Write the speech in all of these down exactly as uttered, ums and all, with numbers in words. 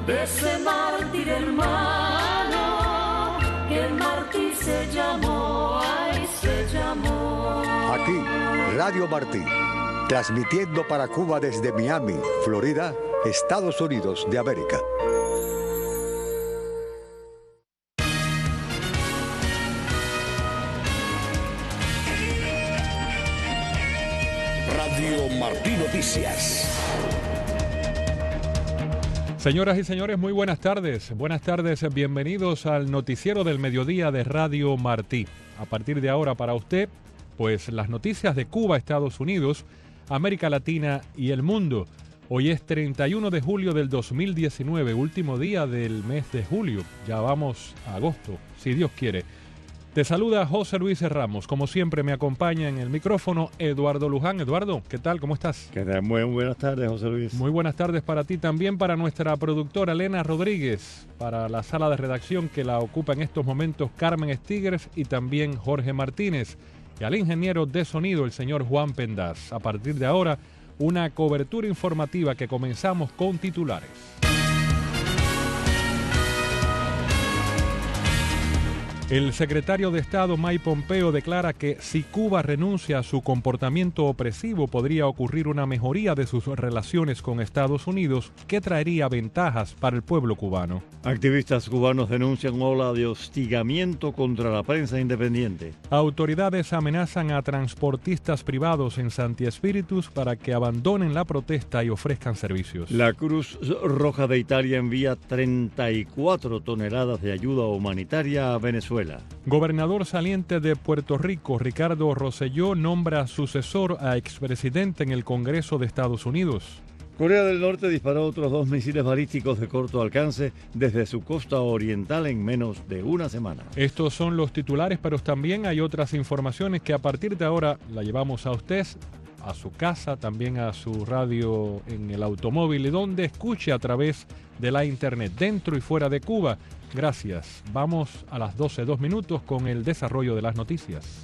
de ese mártir hermano, que Martí se llamó, ay, se llamó. Aquí, Radio Martí, transmitiendo para Cuba desde Miami, Florida, Estados Unidos de América. Radio Martí Noticias. Señoras y señores, muy buenas tardes. Buenas tardes, bienvenidos al noticiero del mediodía de Radio Martí. A partir de ahora para usted, pues las noticias de Cuba, Estados Unidos, América Latina y el mundo. Hoy es treinta y uno de julio del dos mil diecinueve, último día del mes de julio. Ya vamos a agosto, si Dios quiere. Te saluda José Luis Ramos. Como siempre me acompaña en el micrófono Eduardo Luján. Eduardo, ¿qué tal? ¿Cómo estás? ¿Qué tal? Muy buenas tardes, José Luis. Muy buenas tardes para ti también, para nuestra productora Elena Rodríguez, para la sala de redacción que la ocupa en estos momentos Carmen Stigers y también Jorge Martínez, y al ingeniero de sonido, el señor Juan Pendaz. A partir de ahora, una cobertura informativa que comenzamos con titulares. El secretario de Estado Mike Pompeo declara que si Cuba renuncia a su comportamiento opresivo podría ocurrir una mejoría de sus relaciones con Estados Unidos que traería ventajas para el pueblo cubano. Activistas cubanos denuncian ola de hostigamiento contra la prensa independiente. Autoridades amenazan a transportistas privados en Santi Espíritus para que abandonen la protesta y ofrezcan servicios. La Cruz Roja de Italia envía treinta y cuatro toneladas de ayuda humanitaria a Venezuela. Gobernador saliente de Puerto Rico, Ricardo Rosselló, nombra sucesor a expresidente en el Congreso de Estados Unidos. Corea del Norte disparó otros dos misiles balísticos de corto alcance desde su costa oriental en menos de una semana. Estos son los titulares, pero también hay otras informaciones que a partir de ahora la llevamos a usted, a su casa, también a su radio en el automóvil y donde escuche a través de la internet, dentro y fuera de Cuba. Gracias. Vamos a las doce, dos minutos con el desarrollo de las noticias.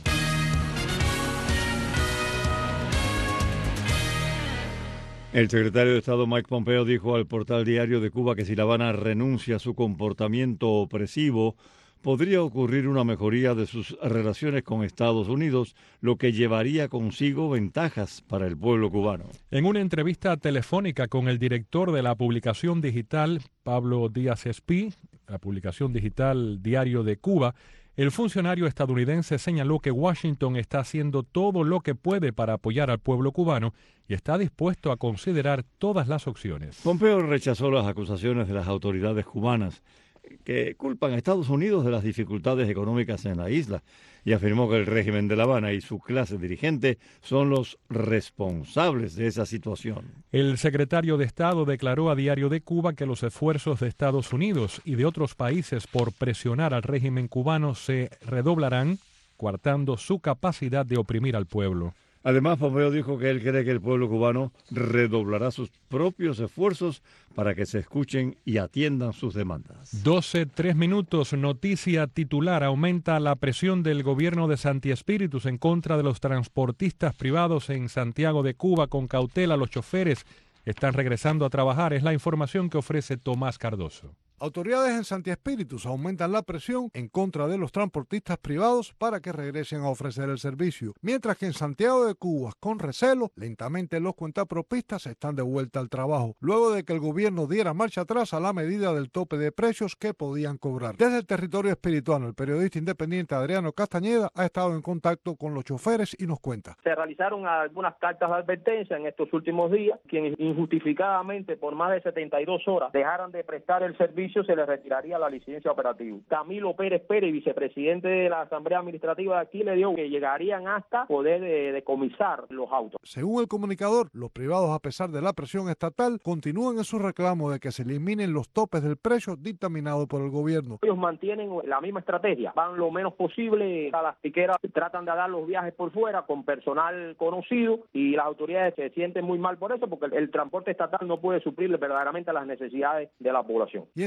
El secretario de Estado Mike Pompeo dijo al portal Diario de Cuba que si La Habana renuncia a su comportamiento opresivo, podría ocurrir una mejoría de sus relaciones con Estados Unidos, lo que llevaría consigo ventajas para el pueblo cubano. En una entrevista telefónica con el director de la publicación digital, Pablo Díaz Espí, la publicación digital Diario de Cuba, el funcionario estadounidense señaló que Washington está haciendo todo lo que puede para apoyar al pueblo cubano y está dispuesto a considerar todas las opciones. Pompeo rechazó las acusaciones de las autoridades cubanas que culpan a Estados Unidos de las dificultades económicas en la isla y afirmó que el régimen de La Habana y su clase dirigente son los responsables de esa situación. El secretario de Estado declaró a Diario de Cuba que los esfuerzos de Estados Unidos y de otros países por presionar al régimen cubano se redoblarán, coartando su capacidad de oprimir al pueblo. Además, Pompeo dijo que él cree que el pueblo cubano redoblará sus propios esfuerzos para que se escuchen y atiendan sus demandas. doce, tres minutos, noticia titular. Aumenta la presión del gobierno de Santi Espíritus en contra de los transportistas privados en Santiago de Cuba. Con cautela, los choferes están regresando a trabajar. Es la información que ofrece Tomás Cardoso. Autoridades en Santi Espíritus aumentan la presión en contra de los transportistas privados para que regresen a ofrecer el servicio, mientras que en Santiago de Cuba, con recelo, lentamente los cuentapropistas están de vuelta al trabajo, luego de que el gobierno diera marcha atrás a la medida del tope de precios que podían cobrar. Desde el territorio espirituano, el periodista independiente Adriano Castañeda ha estado en contacto con los choferes y nos cuenta. Se realizaron algunas cartas de advertencia en estos últimos días, quienes injustificadamente por más de setenta y dos horas dejaran de prestar el servicio se le retiraría la licencia operativa. Camilo Pérez Pérez, vicepresidente de la Asamblea Administrativa de aquí, le dijo que llegarían hasta poder de, decomisar los autos. Según el comunicador, los privados, a pesar de la presión estatal, continúan en su reclamo de que se eliminen los topes del precio dictaminado por el gobierno. Ellos mantienen la misma estrategia, van lo menos posible a las piqueras, tratan de dar los viajes por fuera con personal conocido y las autoridades se sienten muy mal por eso porque el, el transporte estatal no puede suplir verdaderamente las necesidades de la población. Y en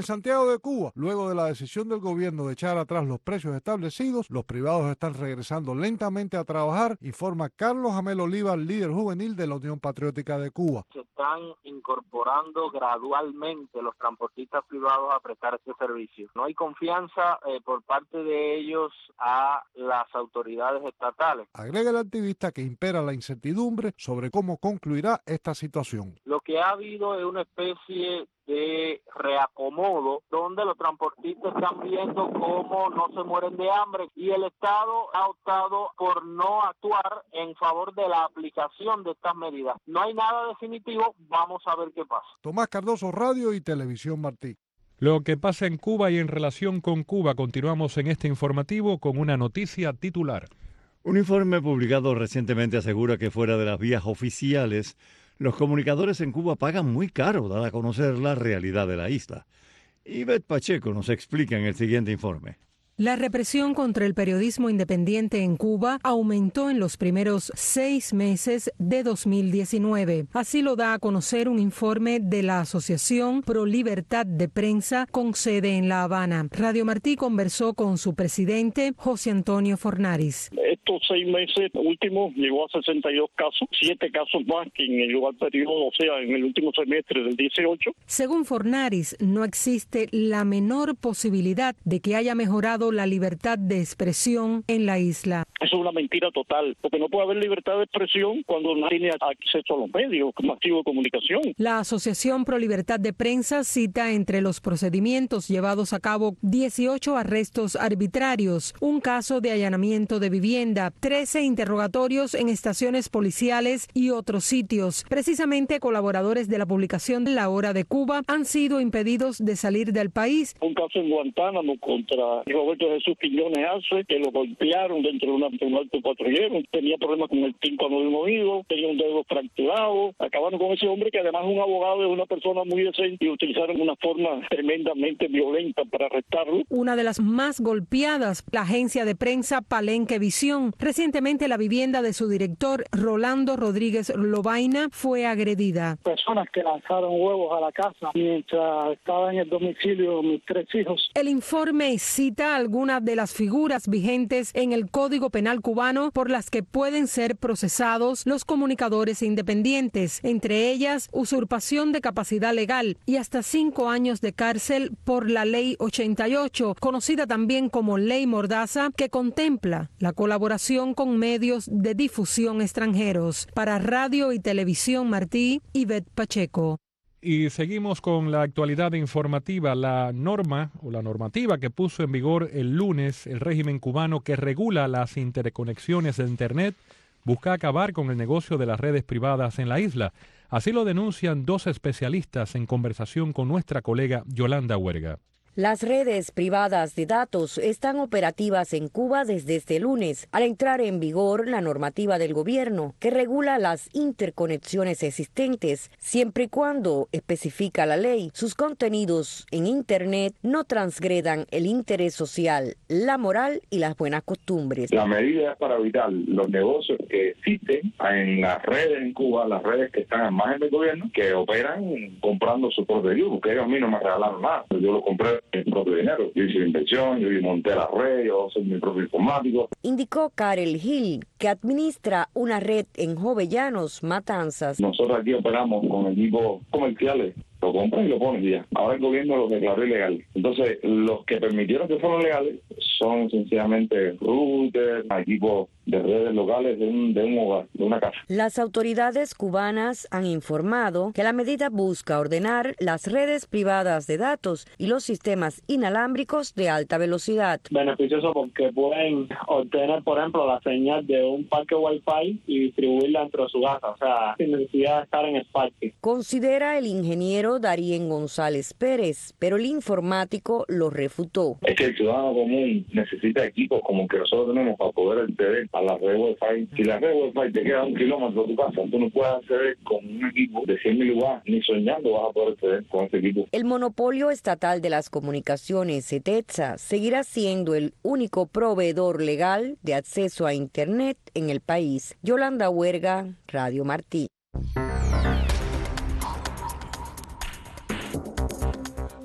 Santiago de Cuba, luego de la decisión del gobierno de echar atrás los precios establecidos, los privados están regresando lentamente a trabajar, informa Carlos Amel Oliva, líder juvenil de la Unión Patriótica de Cuba. Se están incorporando gradualmente los transportistas privados a prestar este servicio. No hay confianza eh, por parte de ellos a las autoridades estatales. Agrega el activista que impera la incertidumbre sobre cómo concluirá esta situación. Lo que ha habido es una especie de reacomodo donde los transportistas están viendo cómo no se mueren de hambre y el Estado ha optado por no actuar en favor de la aplicación de estas medidas. No hay nada definitivo, vamos a ver qué pasa. Tomás Cardoso, Radio y Televisión Martí. Lo que pasa en Cuba y en relación con Cuba, continuamos en este informativo con una noticia titular. Un informe publicado recientemente asegura que fuera de las vías oficiales, los comunicadores en Cuba pagan muy caro, dada a conocer la realidad de la isla. Ivette Pacheco nos explica en el siguiente informe. La represión contra el periodismo independiente en Cuba aumentó en los primeros seis meses de dos mil diecinueve. Así lo da a conocer un informe de la Asociación Pro Libertad de Prensa con sede en La Habana. Radio Martí conversó con su presidente, José Antonio Fornaris. Estos seis meses últimos llegó a sesenta y dos casos, siete casos más que en el igual periodo, o sea, en el último semestre del dieciocho. Según Fornaris, no existe la menor posibilidad de que haya mejorado la libertad de expresión en la isla. Eso es una mentira total, porque no puede haber libertad de expresión cuando no tiene acceso a los medios masivos de comunicación. La Asociación Pro Libertad de Prensa cita entre los procedimientos llevados a cabo dieciocho arrestos arbitrarios, un caso de allanamiento de vivienda, trece interrogatorios en estaciones policiales y otros sitios. Precisamente colaboradores de la publicación La Hora de Cuba han sido impedidos de salir del país. Un caso en Guantánamo contra Roberto Jesús Quiñones Arce, que lo golpearon dentro de una un alto patrullero, tenía problemas con el tímpano del oído, tenía un dedo fracturado, acabaron con ese hombre que además es un abogado, es una persona muy decente y utilizaron una forma tremendamente violenta para arrestarlo. Una de las más golpeadas, la agencia de prensa Palenque Visión. Recientemente la vivienda de su director, Rolando Rodríguez Lobaina, fue agredida. Personas que lanzaron huevos a la casa mientras estaba en el domicilio mis tres hijos. El informe cita algunas de las figuras vigentes en el Código Penal cubano por las que pueden ser procesados los comunicadores independientes, entre ellas usurpación de capacidad legal y hasta cinco años de cárcel por la Ley ochenta y ocho, conocida también como Ley Mordaza, que contempla la colaboración con medios de difusión extranjeros. Para Radio y Televisión Martí, Ivette Pacheco. Y seguimos con la actualidad informativa. La norma o la normativa que puso en vigor el lunes el régimen cubano que regula las interconexiones de Internet busca acabar con el negocio de las redes privadas en la isla. Así lo denuncian dos especialistas en conversación con nuestra colega Yolanda Huerga. Las redes privadas de datos están operativas en Cuba desde este lunes, al entrar en vigor la normativa del gobierno que regula las interconexiones existentes, siempre y cuando, especifica la ley, sus contenidos en Internet no transgredan el interés social, la moral y las buenas costumbres. La medida es para evitar los negocios que existen en las redes en Cuba, las redes que están al margen del gobierno, que operan comprando su propio equipo, porque ellos a mí no me regalaron nada, yo lo compré mi propio dinero. Yo hice la inversión, yo monté la red, yo soy mi propio informático. Indicó Karel Gil, que administra una red en Jovellanos, Matanzas. Nosotros aquí operamos con equipos comerciales. Lo compran y lo ponen ya. Ahora el gobierno lo declaró ilegal. Entonces, los que permitieron que fueran legales son sencillamente routers, equipos de redes locales de un, de un hogar, de una casa. Las autoridades cubanas han informado que la medida busca ordenar las redes privadas de datos y los sistemas inalámbricos de alta velocidad. Beneficioso porque pueden obtener, por ejemplo, la señal de un parque Wi-Fi y distribuirla dentro de su casa, o sea, sin necesidad de estar en el parque. Considera el ingeniero Darien González Pérez, pero el informático lo refutó. Es que el ciudadano común necesita equipos como el que nosotros tenemos para poder acceder a la red Wi-Fi. Si la red Wi-Fi te queda a un kilómetro de tu casa, tú no puedes acceder con un equipo de cien mil watts, ni soñando vas a poder acceder con ese equipo. El monopolio estatal de las comunicaciones, ETETSA, seguirá siendo el único proveedor legal de acceso a Internet en el país. Yolanda Huerga, Radio Martí.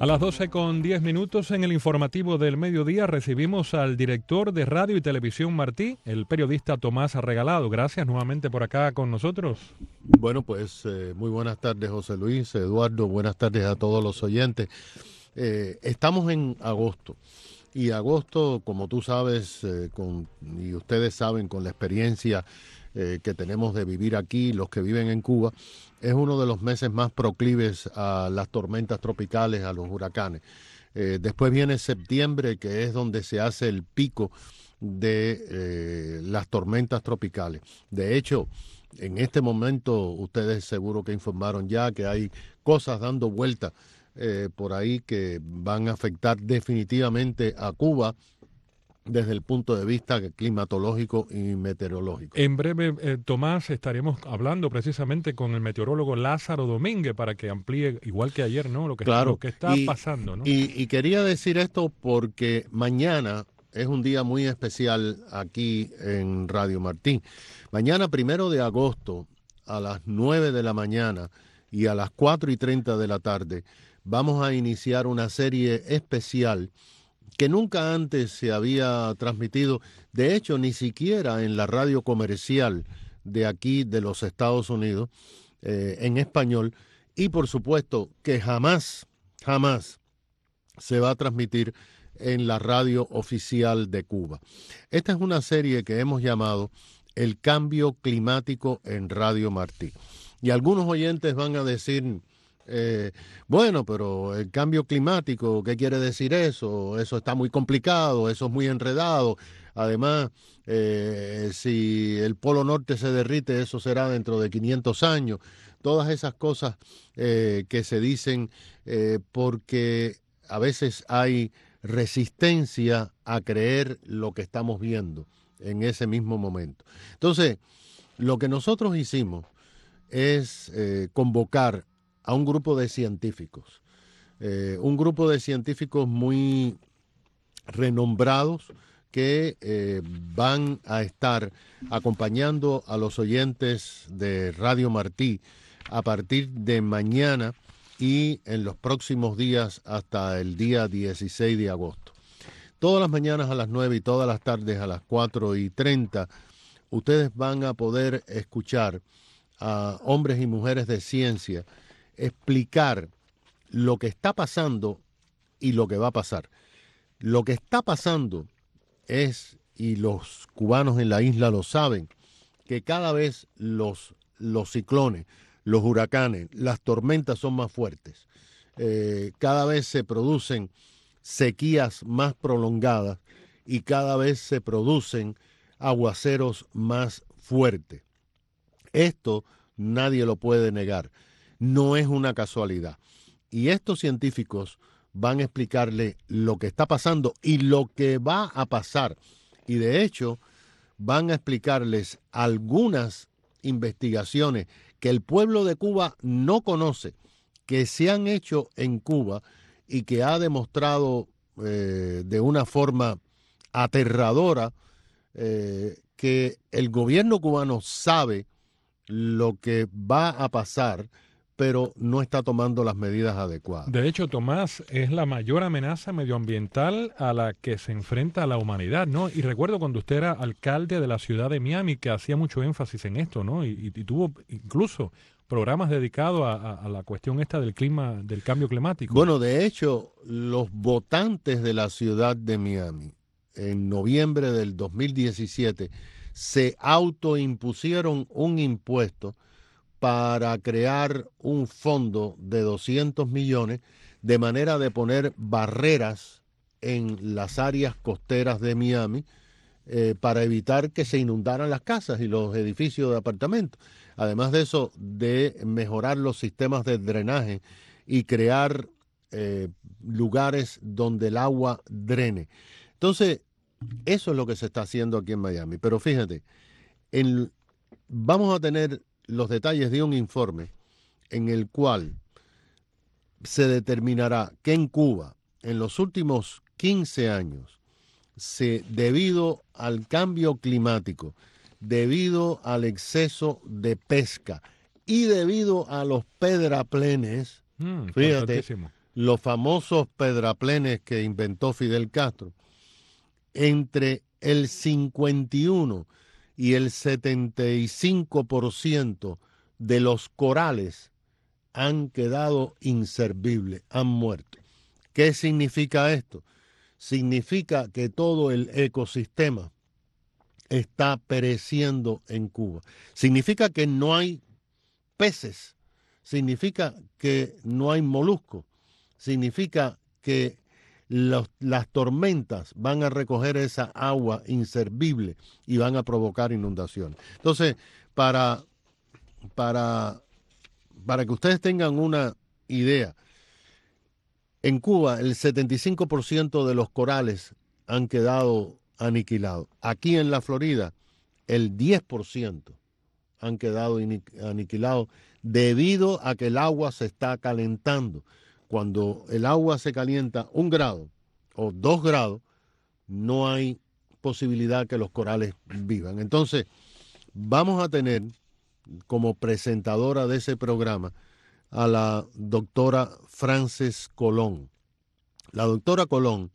A las doce con diez minutos en el informativo del mediodía recibimos al director de Radio y Televisión Martí, el periodista Tomás Regalado. Gracias nuevamente por acá con nosotros. Bueno, pues eh, muy buenas tardes, José Luis, Eduardo, buenas tardes a todos los oyentes. Eh, estamos en agosto y agosto, como tú sabes eh, con, y ustedes saben con la experiencia eh, que tenemos de vivir aquí, los que viven en Cuba, es uno de los meses más proclives a las tormentas tropicales, a los huracanes. Eh, después viene septiembre, que es donde se hace el pico de eh, las tormentas tropicales. De hecho, en este momento, ustedes seguro que informaron ya que hay cosas dando vuelta eh, por ahí que van a afectar definitivamente a Cuba desde el punto de vista climatológico y meteorológico. En breve, eh, Tomás, estaremos hablando precisamente con el meteorólogo Lázaro Domínguez para que amplíe, igual que ayer, ¿no? Lo que, claro, lo que está y, pasando, ¿no? Y, y quería decir esto porque mañana es un día muy especial aquí en Radio Martí. Mañana, primero de agosto, a las nueve de la mañana y a las cuatro y treinta de la tarde, vamos a iniciar una serie especial que nunca antes se había transmitido, de hecho, ni siquiera en la radio comercial de aquí, de los Estados Unidos, eh, en español, y por supuesto que jamás, jamás se va a transmitir en la radio oficial de Cuba. Esta es una serie que hemos llamado El Cambio Climático en Radio Martí. Y algunos oyentes van a decir, Eh, bueno, pero el cambio climático, ¿qué quiere decir eso? Eso está muy complicado, eso es muy enredado. Además, eh, si el Polo Norte se derrite, eso será dentro de quinientos años. Todas esas cosas eh, que se dicen eh, porque a veces hay resistencia a creer lo que estamos viendo en ese mismo momento. Entonces, lo que nosotros hicimos es eh, convocar a un grupo de científicos, eh, un grupo de científicos muy renombrados que eh, van a estar acompañando a los oyentes de Radio Martí a partir de mañana y en los próximos días hasta el día dieciséis de agosto. Todas las mañanas a las nueve y todas las tardes a las cuatro y treinta, ustedes van a poder escuchar a hombres y mujeres de ciencia explicar lo que está pasando y lo que va a pasar. Lo que está pasando es, y los cubanos en la isla lo saben, que cada vez los, los ciclones, los huracanes, las tormentas son más fuertes. Eh, cada vez se producen sequías más prolongadas y cada vez se producen aguaceros más fuertes. Esto nadie lo puede negar. No es una casualidad. Y estos científicos van a explicarle lo que está pasando y lo que va a pasar. Y de hecho, van a explicarles algunas investigaciones que el pueblo de Cuba no conoce, que se han hecho en Cuba y que ha demostrado eh, de una forma aterradora eh, que el gobierno cubano sabe lo que va a pasar, pero no está tomando las medidas adecuadas. De hecho, Tomás, es la mayor amenaza medioambiental a la que se enfrenta la humanidad, ¿no? Y recuerdo cuando usted era alcalde de la ciudad de Miami que hacía mucho énfasis en esto, ¿no? Y, y tuvo incluso programas dedicados a, a, a la cuestión esta del clima, del cambio climático. Bueno, de hecho, los votantes de la ciudad de Miami, en noviembre del dos mil diecisiete, se autoimpusieron un impuesto para crear un fondo de doscientos millones de manera de poner barreras en las áreas costeras de Miami eh, para evitar que se inundaran las casas y los edificios de apartamentos. Además de eso, de mejorar los sistemas de drenaje y crear eh, lugares donde el agua drene. Entonces, eso es lo que se está haciendo aquí en Miami. Pero fíjate, en, vamos a tener los detalles de un informe en el cual se determinará que en Cuba, en los últimos quince años, se, debido al cambio climático, debido al exceso de pesca y debido a los pedraplenes, mm, fíjate, los famosos pedraplenes que inventó Fidel Castro, entre el cincuenta y uno y el setenta y cinco por ciento de los corales han quedado inservibles, han muerto. ¿Qué significa esto? Significa que todo el ecosistema está pereciendo en Cuba. Significa que no hay peces, significa que no hay moluscos, significa que los, las tormentas van a recoger esa agua inservible y van a provocar inundaciones. Entonces, para, para, para que ustedes tengan una idea, en Cuba el setenta y cinco por ciento de los corales han quedado aniquilados. Aquí en la Florida el diez por ciento han quedado aniquilados debido a que el agua se está calentando. Cuando el agua se calienta un grado o dos grados, no hay posibilidad que los corales vivan. Entonces, vamos a tener como presentadora de ese programa a la doctora Frances Colón. La doctora Colón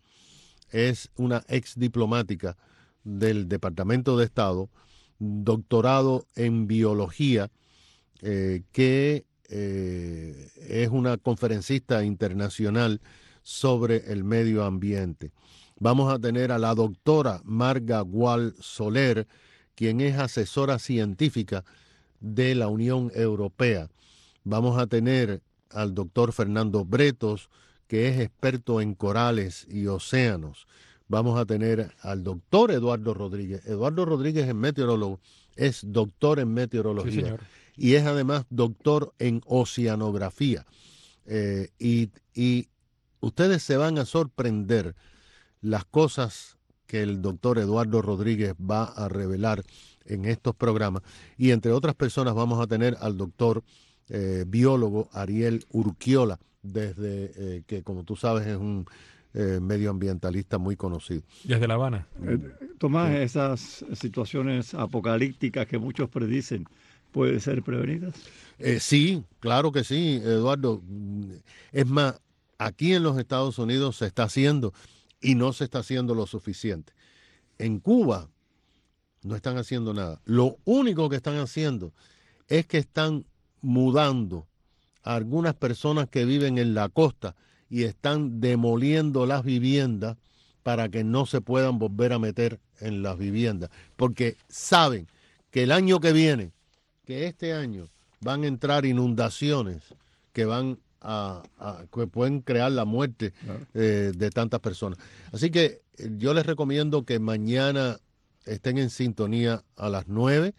es una ex diplomática del Departamento de Estado, doctorado en biología, eh, que eh, es una conferencista internacional sobre el medio ambiente. Vamos a tener a la doctora Marga Gual Soler, quien es asesora científica de la Unión Europea. Vamos a tener al doctor Fernando Bretos, que es experto en corales y océanos. Vamos a tener al doctor Eduardo Rodríguez. Eduardo Rodríguez es meteorólogo, es doctor en meteorología, sí, y es además doctor en oceanografía. Eh, y, y ustedes se van a sorprender las cosas que el doctor Eduardo Rodríguez va a revelar en estos programas. Y entre otras personas vamos a tener al doctor eh, biólogo Ariel Urquiola, desde eh, que, como tú sabes, es un eh, medioambientalista muy conocido. Desde La Habana. Eh, Tomás, esas situaciones apocalípticas que muchos predicen, ¿pueden ser prevenidas? Eh, sí, claro que sí, Eduardo. Es más, aquí en los Estados Unidos se está haciendo y no se está haciendo lo suficiente. En Cuba no están haciendo nada. Lo único que están haciendo es que están mudando a algunas personas que viven en la costa y están demoliendo las viviendas para que no se puedan volver a meter en las viviendas, porque saben que el año que viene, que este año, van a entrar inundaciones que van a, a que pueden crear la muerte eh, de tantas personas. Así que eh, yo les recomiendo que mañana estén en sintonía a las nueve,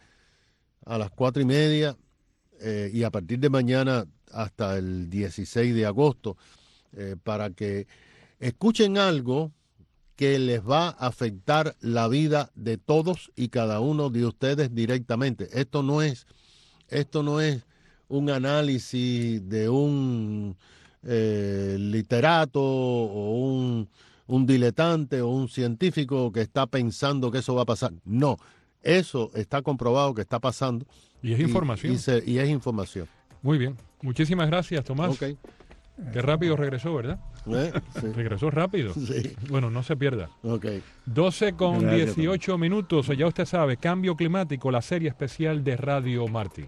a las cuatro y media, eh, y a partir de mañana hasta el dieciséis de agosto, eh, para que escuchen algo que les va a afectar la vida de todos y cada uno de ustedes directamente. Esto no es, esto no es un análisis de un eh, literato o un, un diletante o un científico que está pensando que eso va a pasar. No, eso está comprobado que está pasando. Y es información. Y, y, se, y es información. Muy bien. Muchísimas gracias, Tomás. Okay. Qué rápido regresó, ¿verdad? ¿Eh? Sí. Regresó rápido. Sí. Bueno, no se pierda. Okay. doce con Gracias, dieciocho Tomás. minutos. Ya usted sabe, Cambio Climático, la serie especial de Radio Martí.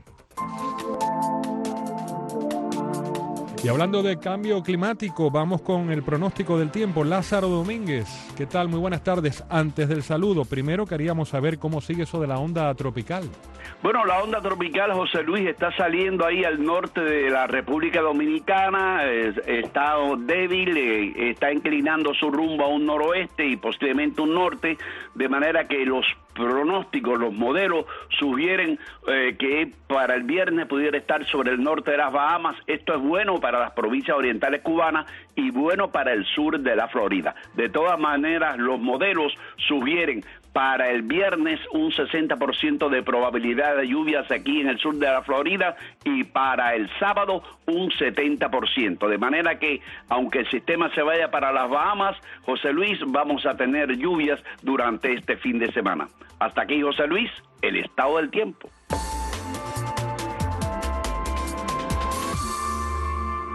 Y hablando de cambio climático, vamos con el pronóstico del tiempo. Lázaro Domínguez, ¿qué tal? Muy buenas tardes. Antes del saludo, primero queríamos saber cómo sigue eso de la onda tropical. Bueno, la onda tropical, José Luis, está saliendo ahí al norte de la República Dominicana, eh, está débil, eh, está inclinando su rumbo a un noroeste y posiblemente un norte, de manera que los pronósticos, los modelos sugieren eh, que para el viernes pudiera estar sobre el norte de las Bahamas. Esto es bueno para las provincias orientales cubanas y bueno para el sur de la Florida. De todas maneras, los modelos sugieren para el viernes un sesenta por ciento de probabilidad de lluvias aquí en el sur de la Florida y para el sábado un setenta por ciento. De manera que, aunque el sistema se vaya para las Bahamas, José Luis, vamos a tener lluvias durante este fin de semana. Hasta aquí, José Luis, el estado del tiempo.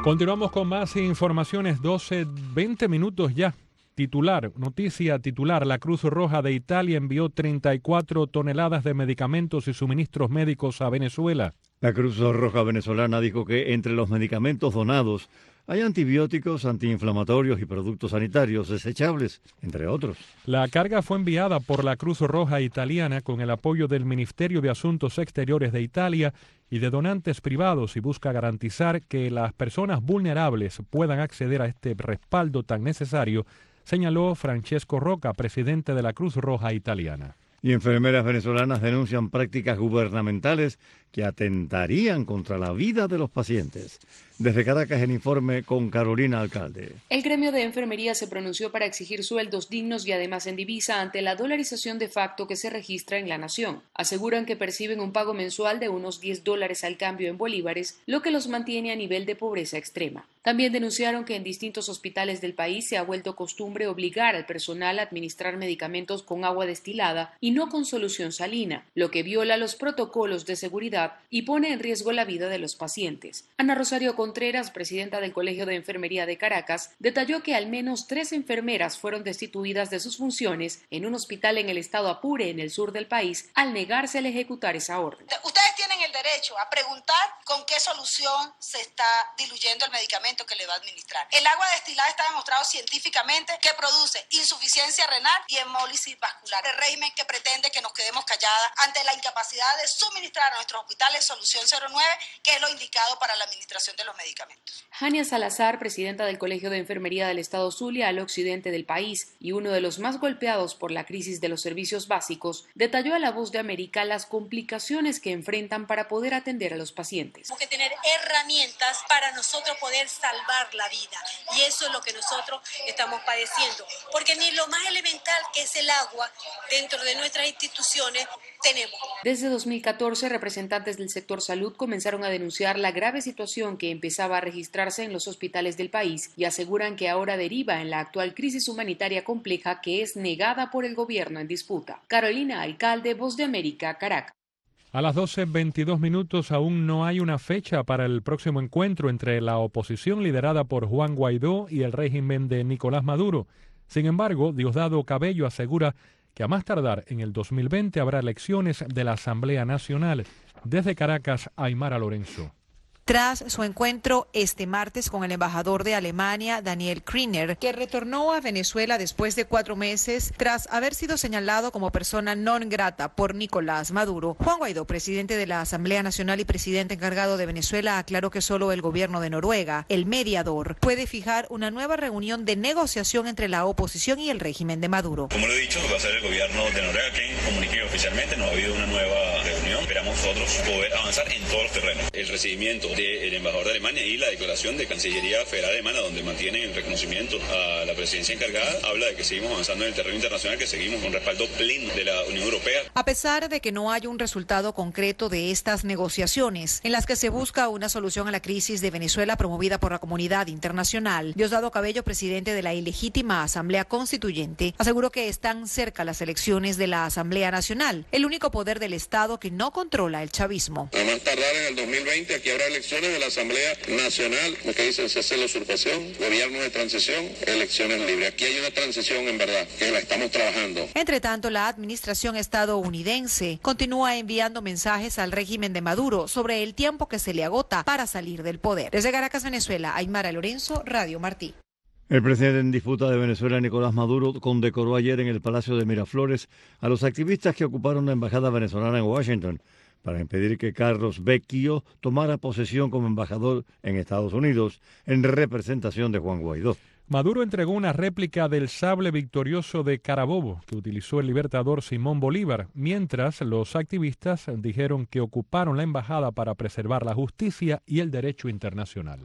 Continuamos con más informaciones, doce, veinte minutos ya. Titular, noticia titular, la Cruz Roja de Italia envió treinta y cuatro toneladas de medicamentos y suministros médicos a Venezuela. La Cruz Roja venezolana dijo que entre los medicamentos donados hay antibióticos, antiinflamatorios y productos sanitarios desechables, entre otros. La carga fue enviada por la Cruz Roja italiana con el apoyo del Ministerio de Asuntos Exteriores de Italia y de donantes privados y busca garantizar que las personas vulnerables puedan acceder a este respaldo tan necesario, señaló Francesco Roca, presidente de la Cruz Roja italiana. Y enfermeras venezolanas denuncian prácticas gubernamentales que atentarían contra la vida de los pacientes. Desde Caracas, el informe con Carolina Alcalde. El gremio de enfermería se pronunció para exigir sueldos dignos y además en divisa ante la dolarización de facto que se registra en la nación. Aseguran que perciben un pago mensual de unos diez dólares al cambio en bolívares, lo que los mantiene a nivel de pobreza extrema. También denunciaron que en distintos hospitales del país se ha vuelto costumbre obligar al personal a administrar medicamentos con agua destilada y no con solución salina, lo que viola los protocolos de seguridad y pone en riesgo la vida de los pacientes. Ana Rosario Contreras, presidenta del Colegio de Enfermería de Caracas, detalló que al menos tres enfermeras fueron destituidas de sus funciones en un hospital en el estado Apure, en el sur del país, al negarse a ejecutar esa orden. Ustedes tienen el derecho a preguntar con qué solución se está diluyendo el medicamento que le va a administrar. El agua destilada está demostrado científicamente que produce insuficiencia renal y hemólisis vascular. El régimen que pretende que nos quedemos calladas ante la incapacidad de suministrar a nuestros hospitales solución cero nueve, que es lo indicado para la administración de los medicamentos. Jania Salazar, presidenta del Colegio de Enfermería del estado Zulia, al occidente del país y uno de los más golpeados por la crisis de los servicios básicos, detalló a La Voz de América las complicaciones que enfrentan para poder atender a los pacientes. Tenemos que tener herramientas para nosotros poder salvar la vida, y eso es lo que nosotros estamos padeciendo, porque ni lo más elemental que es el agua dentro de nuestras instituciones tenemos. Desde dos mil catorce, representantes del sector salud comenzaron a denunciar la grave situación que empezaba a registrarse en los hospitales del país y aseguran que ahora deriva en la actual crisis humanitaria compleja que es negada por el gobierno en disputa. Carolina Alcalde, Voz de América, Caracas. A las doce veintidós minutos aún no hay una fecha para el próximo encuentro entre la oposición liderada por Juan Guaidó y el régimen de Nicolás Maduro. Sin embargo, Diosdado Cabello asegura que a más tardar en el dos mil veinte habrá elecciones de la Asamblea Nacional. Desde Caracas, Aymara Lorenzo. Tras su encuentro este martes con el embajador de Alemania, Daniel Kriner, que retornó a Venezuela después de cuatro meses tras haber sido señalado como persona non grata por Nicolás Maduro, Juan Guaidó, presidente de la Asamblea Nacional y presidente encargado de Venezuela, aclaró que solo el gobierno de Noruega, el mediador, puede fijar una nueva reunión de negociación entre la oposición y el régimen de Maduro. Como lo he dicho, va a ser el gobierno de Noruega quien comunique oficialmente. No ha habido una nueva reunión. Esperamos nosotros poder avanzar en todos los terrenos. El recibimiento del embajador de Alemania y la declaración de Cancillería Federal Alemana, donde mantienen el reconocimiento a la presidencia encargada, habla de que seguimos avanzando en el terreno internacional, que seguimos con respaldo pleno de la Unión Europea. A pesar de que no hay un resultado concreto de estas negociaciones, en las que se busca una solución a la crisis de Venezuela promovida por la comunidad internacional, Diosdado Cabello, presidente de la ilegítima Asamblea Constituyente, aseguró que están cerca las elecciones de la Asamblea Nacional, el único poder del Estado que no controla el chavismo. A más tardar en el dos mil veinte, aquí habrá elecciones de la Asamblea Nacional, lo que dicen cese de la usurpación, gobierno de transición, elecciones libres. Aquí hay una transición en verdad, que la estamos trabajando. Entre tanto, la administración estadounidense continúa enviando mensajes al régimen de Maduro sobre el tiempo que se le agota para salir del poder. Desde Caracas, Venezuela, Aymara Lorenzo, Radio Martí. El presidente en disputa de Venezuela, Nicolás Maduro, condecoró ayer en el Palacio de Miraflores a los activistas que ocuparon la embajada venezolana en Washington para impedir que Carlos Vecchio tomara posesión como embajador en Estados Unidos en representación de Juan Guaidó. Maduro entregó una réplica del sable victorioso de Carabobo que utilizó el libertador Simón Bolívar, mientras los activistas dijeron que ocuparon la embajada para preservar la justicia y el derecho internacional.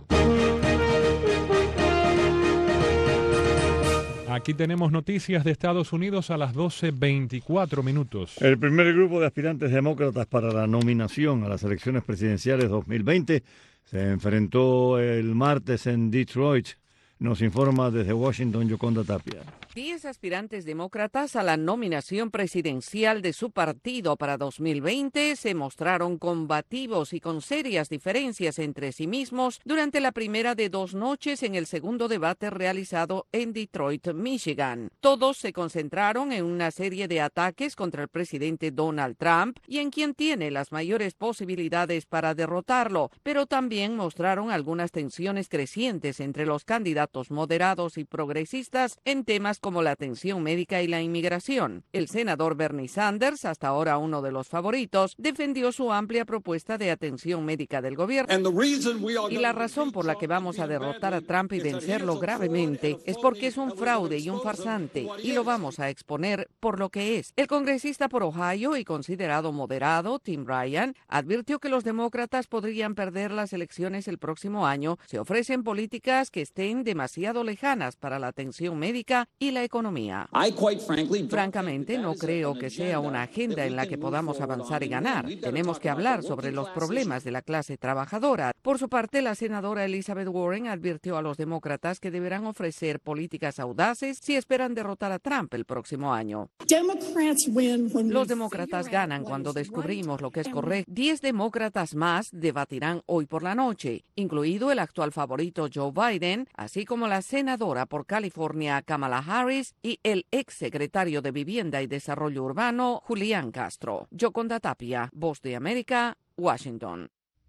Aquí tenemos noticias de Estados Unidos a las doce veinticuatro minutos. El primer grupo de aspirantes demócratas para la nominación a las elecciones presidenciales dos mil veinte se enfrentó el martes en Detroit. Nos informa desde Washington, Yoconda Tapia. Diez aspirantes demócratas a la nominación presidencial de su partido para dos mil veinte se mostraron combativos y con serias diferencias entre sí mismos durante la primera de dos noches en el segundo debate realizado en Detroit, Michigan. Todos se concentraron en una serie de ataques contra el presidente Donald Trump y en quien tiene las mayores posibilidades para derrotarlo, pero también mostraron algunas tensiones crecientes entre los candidatos moderados y progresistas en temas como la atención médica y la inmigración. El senador Bernie Sanders, hasta ahora uno de los favoritos, defendió su amplia propuesta de atención médica del gobierno. Y la razón por la que vamos a derrotar a Trump y vencerlo gravemente es porque es un fraude y un farsante, y lo vamos a exponer por lo que es. El congresista por Ohio y considerado moderado, Tim Ryan, advirtió que los demócratas podrían perder las elecciones el próximo año si ofrecen políticas que estén demasiado lejanas para la atención médica y la economía. Francamente, no creo que sea una agenda en la que podamos avanzar y ganar. Tenemos que hablar sobre los problemas de la clase trabajadora. Por su parte, la senadora Elizabeth Warren advirtió a los demócratas que deberán ofrecer políticas audaces si esperan derrotar a Trump el próximo año. Los demócratas ganan cuando descubrimos lo que es correcto. Diez demócratas más debatirán hoy por la noche, incluido el actual favorito Joe Biden, así como la senadora por California Kamala Harris y el ex secretario de Vivienda y Desarrollo Urbano, Julián Castro. Yoconda Tapia, Voz de América, Washington.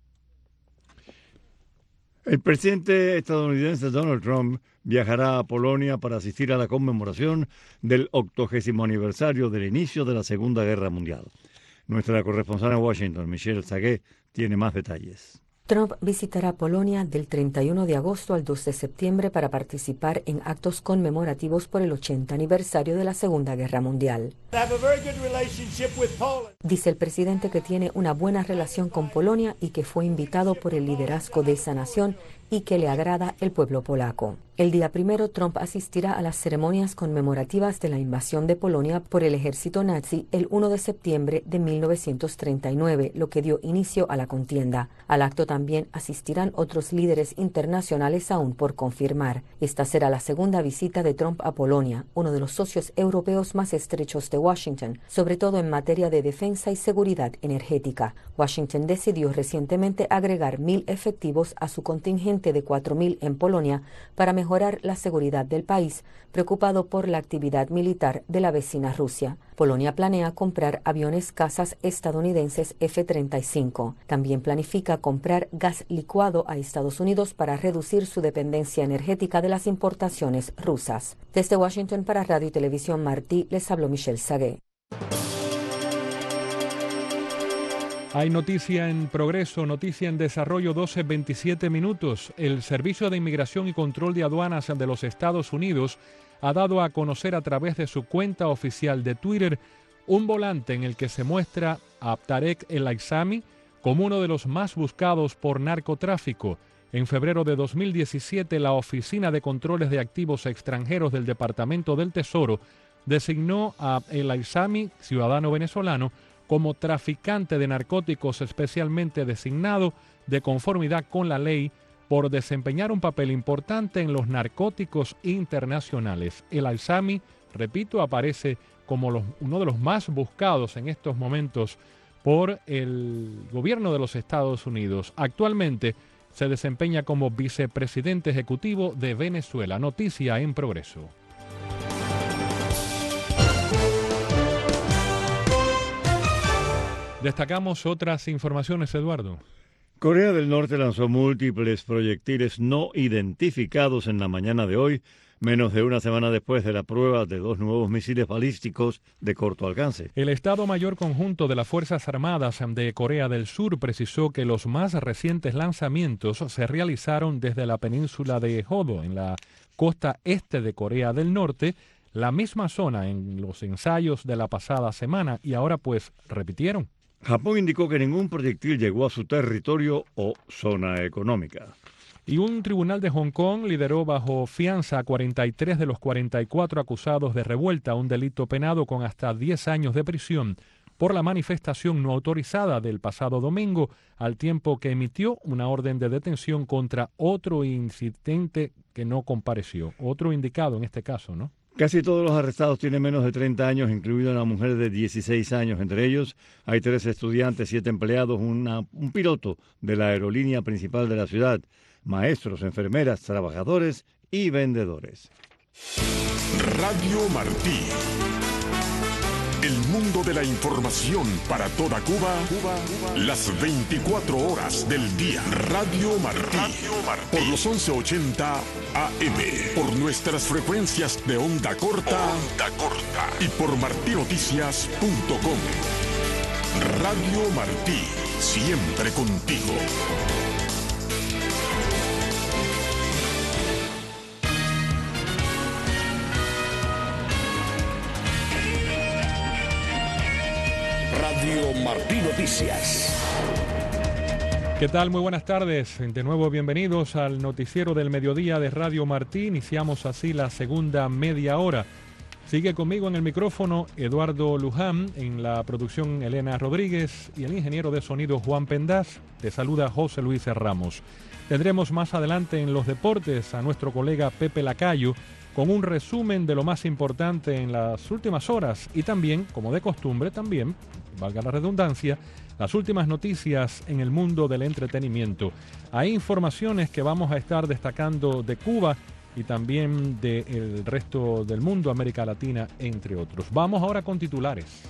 El presidente estadounidense Donald Trump viajará a Polonia para asistir a la conmemoración del octogésimo aniversario del inicio de la Segunda Guerra Mundial. Nuestra corresponsal en Washington, Michelle Sagué, tiene más detalles. Trump visitará Polonia del treinta y uno de agosto al dos de septiembre para participar en actos conmemorativos por el ochenta aniversario de la Segunda Guerra Mundial. Dice el presidente que tiene una buena relación con Polonia y que fue invitado por el liderazgo de esa nación y que le agrada el pueblo polaco. El día primero, Trump asistirá a las ceremonias conmemorativas de la invasión de Polonia por el ejército nazi el uno de septiembre de mil novecientos treinta y nueve, lo que dio inicio a la contienda. Al acto también asistirán otros líderes internacionales aún por confirmar. Esta será la segunda visita de Trump a Polonia, uno de los socios europeos más estrechos de Washington, sobre todo en materia de defensa y seguridad energética. Washington decidió recientemente agregar mil efectivos a su contingente de cuatro mil en Polonia para mejorar la seguridad del país, preocupado por la actividad militar de la vecina Rusia. Polonia planea comprar aviones cazas estadounidenses F treinta y cinco. También planifica comprar gas licuado a Estados Unidos para reducir su dependencia energética de las importaciones rusas. Desde Washington para Radio y Televisión Martí, les habló Michelle Sagué. Hay noticia en progreso, noticia en desarrollo, doce veintisiete minutos. El Servicio de Inmigración y Control de Aduanas de los Estados Unidos ha dado a conocer a través de su cuenta oficial de Twitter un volante en el que se muestra a Tarek El Aissami como uno de los más buscados por narcotráfico. En febrero de dos mil diecisiete, la Oficina de Controles de Activos Extranjeros del Departamento del Tesoro designó a El Aissami, ciudadano venezolano, como traficante de narcóticos especialmente designado de conformidad con la ley por desempeñar un papel importante en los narcóticos internacionales. El Aissami, repito, aparece como los, uno de los más buscados en estos momentos por el gobierno de los Estados Unidos. Actualmente se desempeña como vicepresidente ejecutivo de Venezuela. Noticia en progreso. Destacamos otras informaciones, Eduardo. Corea del Norte lanzó múltiples proyectiles no identificados en la mañana de hoy, menos de una semana después de la prueba de dos nuevos misiles balísticos de corto alcance. El Estado Mayor Conjunto de las Fuerzas Armadas de Corea del Sur precisó que los más recientes lanzamientos se realizaron desde la península de Hodo, en la costa este de Corea del Norte, la misma zona en los ensayos de la pasada semana, y ahora pues repitieron. Japón indicó que ningún proyectil llegó a su territorio o zona económica. Y un tribunal de Hong Kong lideró bajo fianza a cuarenta y tres de los cuarenta y cuatro acusados de revuelta, un delito penado con hasta diez años de prisión por la manifestación no autorizada del pasado domingo, al tiempo que emitió una orden de detención contra otro incidente que no compareció, otro indicado en este caso, ¿no? Casi todos los arrestados tienen menos de treinta años, incluida una mujer de dieciséis años. Entre ellos hay tres estudiantes, siete empleados, una, un piloto de la aerolínea principal de la ciudad, maestros, enfermeras, trabajadores y vendedores. Radio Martí. El mundo de la información para toda Cuba, Cuba, Cuba, las veinticuatro horas del día. Radio Martí. Radio Martí. Por los once ochenta A M. Por nuestras frecuencias de onda corta. Onda corta. Y por martí noticias punto com. Radio Martí. Siempre contigo. Radio Martí Noticias. ¿Qué tal? Muy buenas tardes. De nuevo bienvenidos al noticiero del mediodía de Radio Martí. Iniciamos así la segunda media hora. Sigue conmigo en el micrófono Eduardo Luján, en la producción Elena Rodríguez y el ingeniero de sonido Juan Pendaz. Te saluda José Luis Ramos. Tendremos más adelante en los deportes a nuestro colega Pepe Lacayo con un resumen de lo más importante en las últimas horas y también, como de costumbre, también, valga la redundancia, las últimas noticias en el mundo del entretenimiento. Hay informaciones que vamos a estar destacando de Cuba y también del resto del mundo, América Latina, entre otros. Vamos ahora con titulares.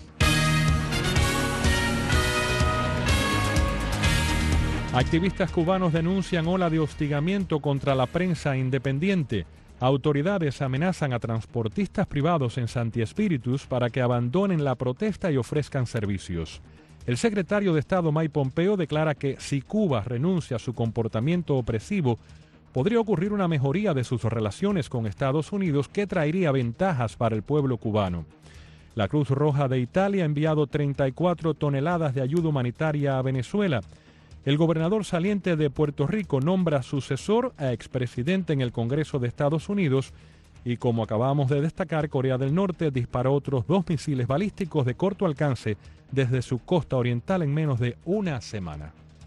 Activistas cubanos denuncian ola de hostigamiento contra la prensa independiente. Autoridades amenazan a transportistas privados en Santi Espíritus para que abandonen la protesta y ofrezcan servicios. El secretario de Estado Mike Pompeo declara que si Cuba renuncia a su comportamiento opresivo, podría ocurrir una mejoría de sus relaciones con Estados Unidos que traería ventajas para el pueblo cubano. La Cruz Roja de Italia ha enviado treinta y cuatro toneladas de ayuda humanitaria a Venezuela. El gobernador saliente de Puerto Rico nombra sucesor a expresidente en el Congreso de Estados Unidos y, como acabamos de destacar, Corea del Norte disparó otros dos misiles balísticos de corto alcance desde su costa oriental en menos de una semana.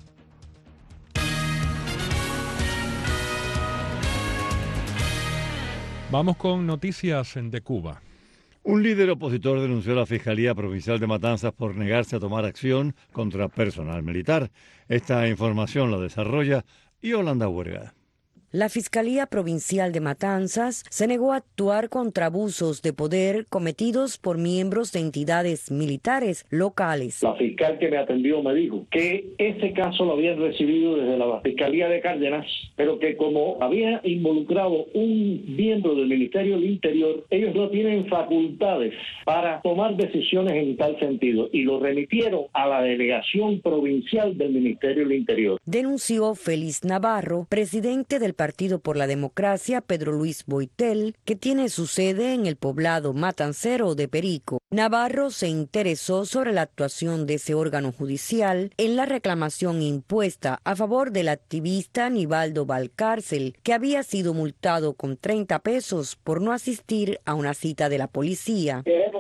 Vamos con noticias de Cuba. Un líder opositor denunció a la Fiscalía Provincial de Matanzas por negarse a tomar acción contra personal militar. Esta información la desarrolla Yolanda Huerga. La Fiscalía Provincial de Matanzas se negó a actuar contra abusos de poder cometidos por miembros de entidades militares locales. La fiscal que me atendió me dijo que ese caso lo habían recibido desde la Fiscalía de Cárdenas, pero que como había involucrado un miembro del Ministerio del Interior, ellos no tienen facultades para tomar decisiones en tal sentido y lo remitieron a la Delegación Provincial del Ministerio del Interior. Denunció Félix Navarro, presidente del Partido por la Democracia, Pedro Luis Boitel, que tiene su sede en el poblado matancero de Perico. Navarro se interesó sobre la actuación de ese órgano judicial en la reclamación impuesta a favor del activista Aníbaldo Valcárcel, que había sido multado con treinta pesos por no asistir a una cita de la policía. Era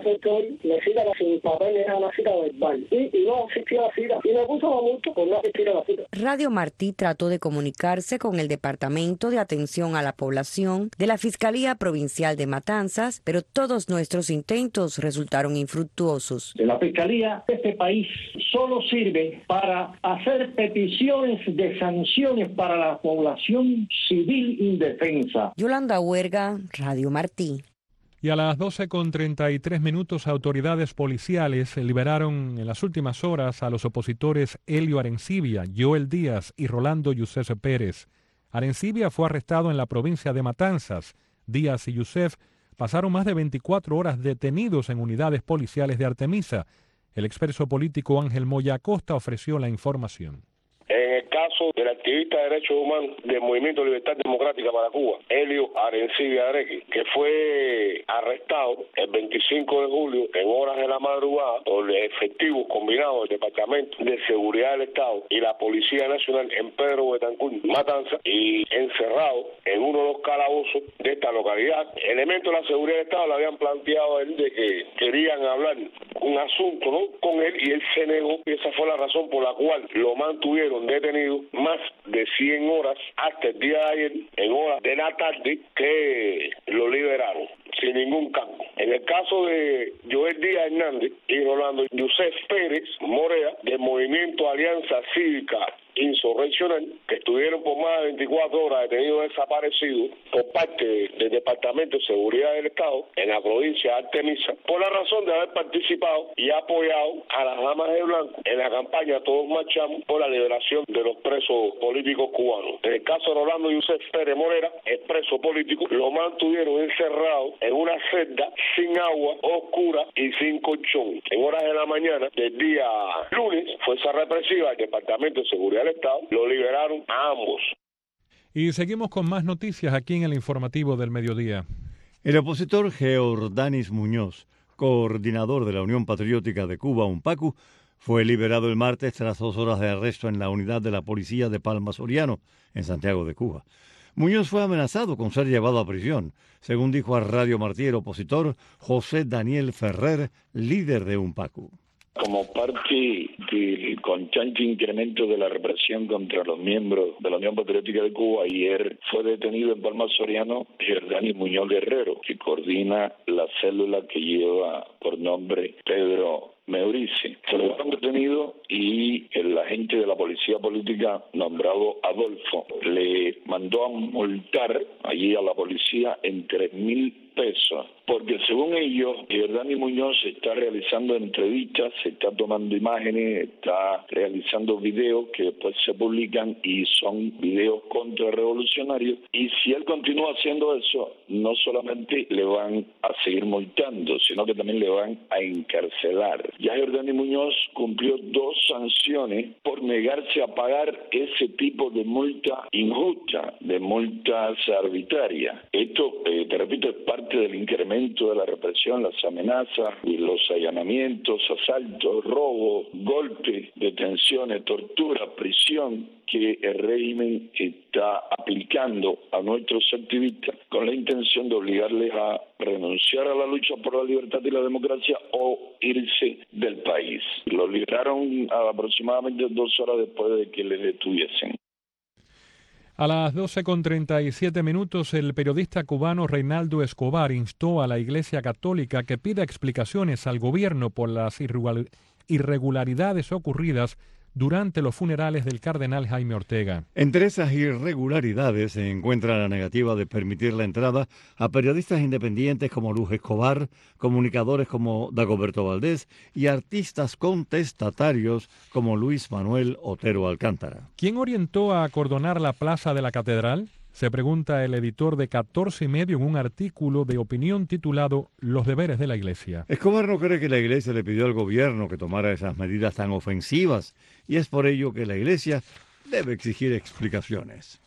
sin papel, era una cita verbal y, y no asistía a la cita y me puso la multa por no asistir a la cita. Radio Martí trató de comunicarse con el Departamento de Atención a la Población de la Fiscalía Provincial de Matanzas, pero todos nuestros intentos resultaron infructuosos. La Fiscalía de este país solo sirve para hacer peticiones de sanciones para la población civil indefensa. Yolanda Huerga, Radio Martí. Y a las doce con treinta y tres minutos, autoridades policiales liberaron en las últimas horas a los opositores Helio Arencibia, Joel Díaz y Rolando Yusef Pérez. Arencibia fue arrestado en la provincia de Matanzas. Díaz y Yusef pasaron más de veinticuatro horas detenidos en unidades policiales de Artemisa. El expreso político Ángel Moya Acosta ofreció la información. En el caso del activista de derechos humanos del Movimiento de Libertad Democrática para Cuba, Helio Arencibia Arequi, que fue arrestado el veinticinco de julio en horas de la madrugada por efectivos combinados del Departamento de Seguridad del Estado y la Policía Nacional en Pedro Betancur, Matanzas, y encerrado en uno de los calabozos de esta localidad. Elementos de la Seguridad del Estado le habían planteado a él de que querían hablar un asunto, ¿no?, con él, y él se negó, y esa fue la razón por la cual lo mantuvieron detenido más de cien horas hasta el día de ayer, en horas de la tarde, que lo liberaron. sin ningún cargo. En el caso de Joel Díaz Hernández y Rolando Yusef Pérez Morea, del movimiento Alianza Cívica Insurreccional, que estuvieron por más de veinticuatro horas detenidos desaparecidos por parte del Departamento de Seguridad del Estado en la provincia de Artemisa, por la razón de haber participado y apoyado a las damas de blanco en la campaña Todos Marchamos por la liberación de los presos políticos cubanos. En el caso de Rolando Yusef Pérez Morera, el preso político, lo mantuvieron encerrado en una celda sin agua, oscura y sin colchón. En horas de la mañana del día lunes, fuerza represiva del Departamento de Seguridad del Estado lo liberaron a ambos. Y seguimos con más noticias aquí en el informativo del mediodía. El opositor Geordanis Muñoz, coordinador de la Unión Patriótica de Cuba, UNPACU, fue liberado el martes tras dos horas de arresto en la unidad de la policía de Palma Soriano, en Santiago de Cuba. Muñoz fue amenazado con ser llevado a prisión, según dijo a Radio Martí el opositor José Daniel Ferrer, líder de UNPACU. Como parte del constante incremento de la represión contra los miembros de la Unión Patriótica de Cuba, ayer fue detenido en Palma Soriano Geordanis Muñoz Guerrero, que coordina la célula que lleva por nombre Pedro Meurice. Se lo han detenido y el agente de la policía política nombrado Adolfo le mandó a multar allí a la policía en tres mil pesos, porque según ellos, Geordanis Muñoz está realizando entrevistas, se está tomando imágenes, está realizando videos que después se publican y son videos contrarrevolucionarios, y si él continúa haciendo eso, no solamente le van a seguir multando, sino que también le van a encarcelar. Ya Geordanis Muñoz cumplió dos sanciones por negarse a pagar ese tipo de multa injusta, de multas arbitrarias. Esto, eh, te repito, es parte del incremento de la represión, las amenazas y los allanamientos, asaltos, robos, golpes, detenciones, tortura, prisión que el régimen está aplicando a nuestros activistas con la intención de obligarles a renunciar a la lucha por la libertad y la democracia o irse del país. Lo liberaron aproximadamente dos horas después de que le detuviesen. A las doce con treinta y siete minutos, el periodista cubano Reinaldo Escobar instó a la Iglesia Católica que pida explicaciones al gobierno por las irregularidades ocurridas durante los funerales del cardenal Jaime Ortega. Entre esas irregularidades se encuentra la negativa de permitir la entrada a periodistas independientes como Luz Escobar, comunicadores como Dagoberto Valdés y artistas contestatarios como Luis Manuel Otero Alcántara. ¿Quién orientó a acordonar la plaza de la Catedral? Se pregunta el editor de catorce y medio en un artículo de opinión titulado Los deberes de la Iglesia. Escobar no cree que la Iglesia le pidió al gobierno que tomara esas medidas tan ofensivas y es por ello que la Iglesia debe exigir explicaciones.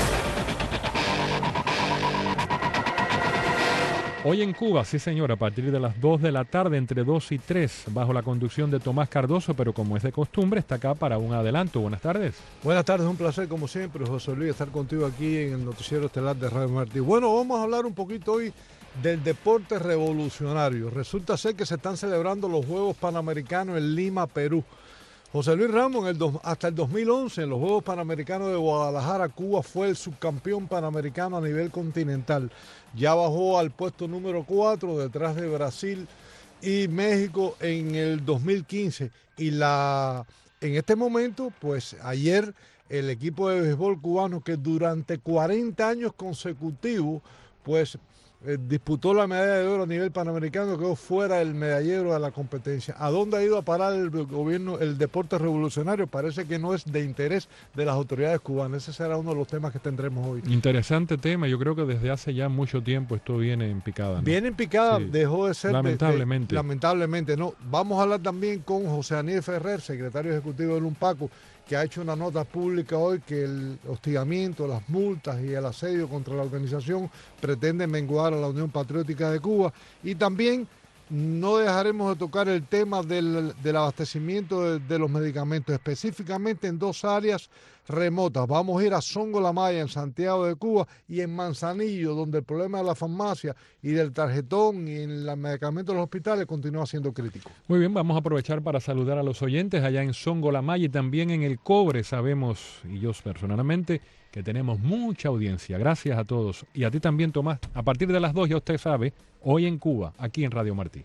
Hoy en Cuba, sí señor, a partir de las dos de la tarde, entre dos y tres, bajo la conducción de Tomás Cardoso, pero como es de costumbre, está acá para un adelanto. Buenas tardes. Buenas tardes, un placer como siempre, José Luis, estar contigo aquí en el noticiero estelar de Radio Martí. Bueno, vamos a hablar un poquito hoy del deporte revolucionario. Resulta ser que se están celebrando los Juegos Panamericanos en Lima, Perú. José Luis Ramos, en el dos, hasta el dos mil once, en los Juegos Panamericanos de Guadalajara, Cuba fue el subcampeón panamericano a nivel continental. Ya bajó al puesto número cuatro, detrás de Brasil y México en el dos mil quince. Y la, en este momento, pues ayer, el equipo de béisbol cubano, que durante cuarenta años consecutivos, pues Eh, disputó la medalla de oro a nivel panamericano, quedó fuera el medallero de la competencia. ¿A dónde ha ido a parar el gobierno, el deporte revolucionario? Parece que no es de interés de las autoridades cubanas. Ese será uno de los temas que tendremos hoy. Interesante tema. Yo creo que desde hace ya mucho tiempo esto viene en picada, ¿no? Viene en picada, sí. Dejó de ser. Lamentablemente. De, de, lamentablemente, no. Vamos a hablar también con José Daniel Ferrer, secretario ejecutivo del UNPACU, que ha hecho una nota pública hoy que el hostigamiento, las multas y el asedio contra la organización pretenden menguar a la Unión Patriótica de Cuba. Y también no dejaremos de tocar el tema del, del abastecimiento de, de los medicamentos, específicamente en dos áreas remotas. Vamos a ir a Songo La Maya, en Santiago de Cuba, y en Manzanillo, donde el problema de la farmacia y del tarjetón y en los medicamentos de los hospitales continúa siendo crítico. Muy bien, vamos a aprovechar para saludar a los oyentes allá en Songo La Maya y también en El Cobre. Sabemos, y yo personalmente, que tenemos mucha audiencia. Gracias a todos. Y a ti también, Tomás. A partir de las dos, ya usted sabe, hoy en Cuba, aquí en Radio Martí.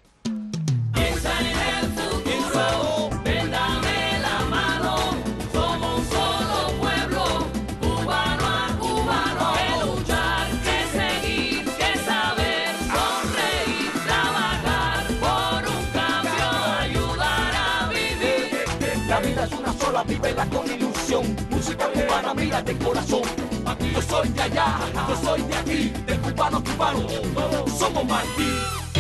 Vívela con ilusión, música cubana, mira de corazón. Aquí yo soy de allá, yo soy de aquí, de cubano a cubano, todos somos Martí.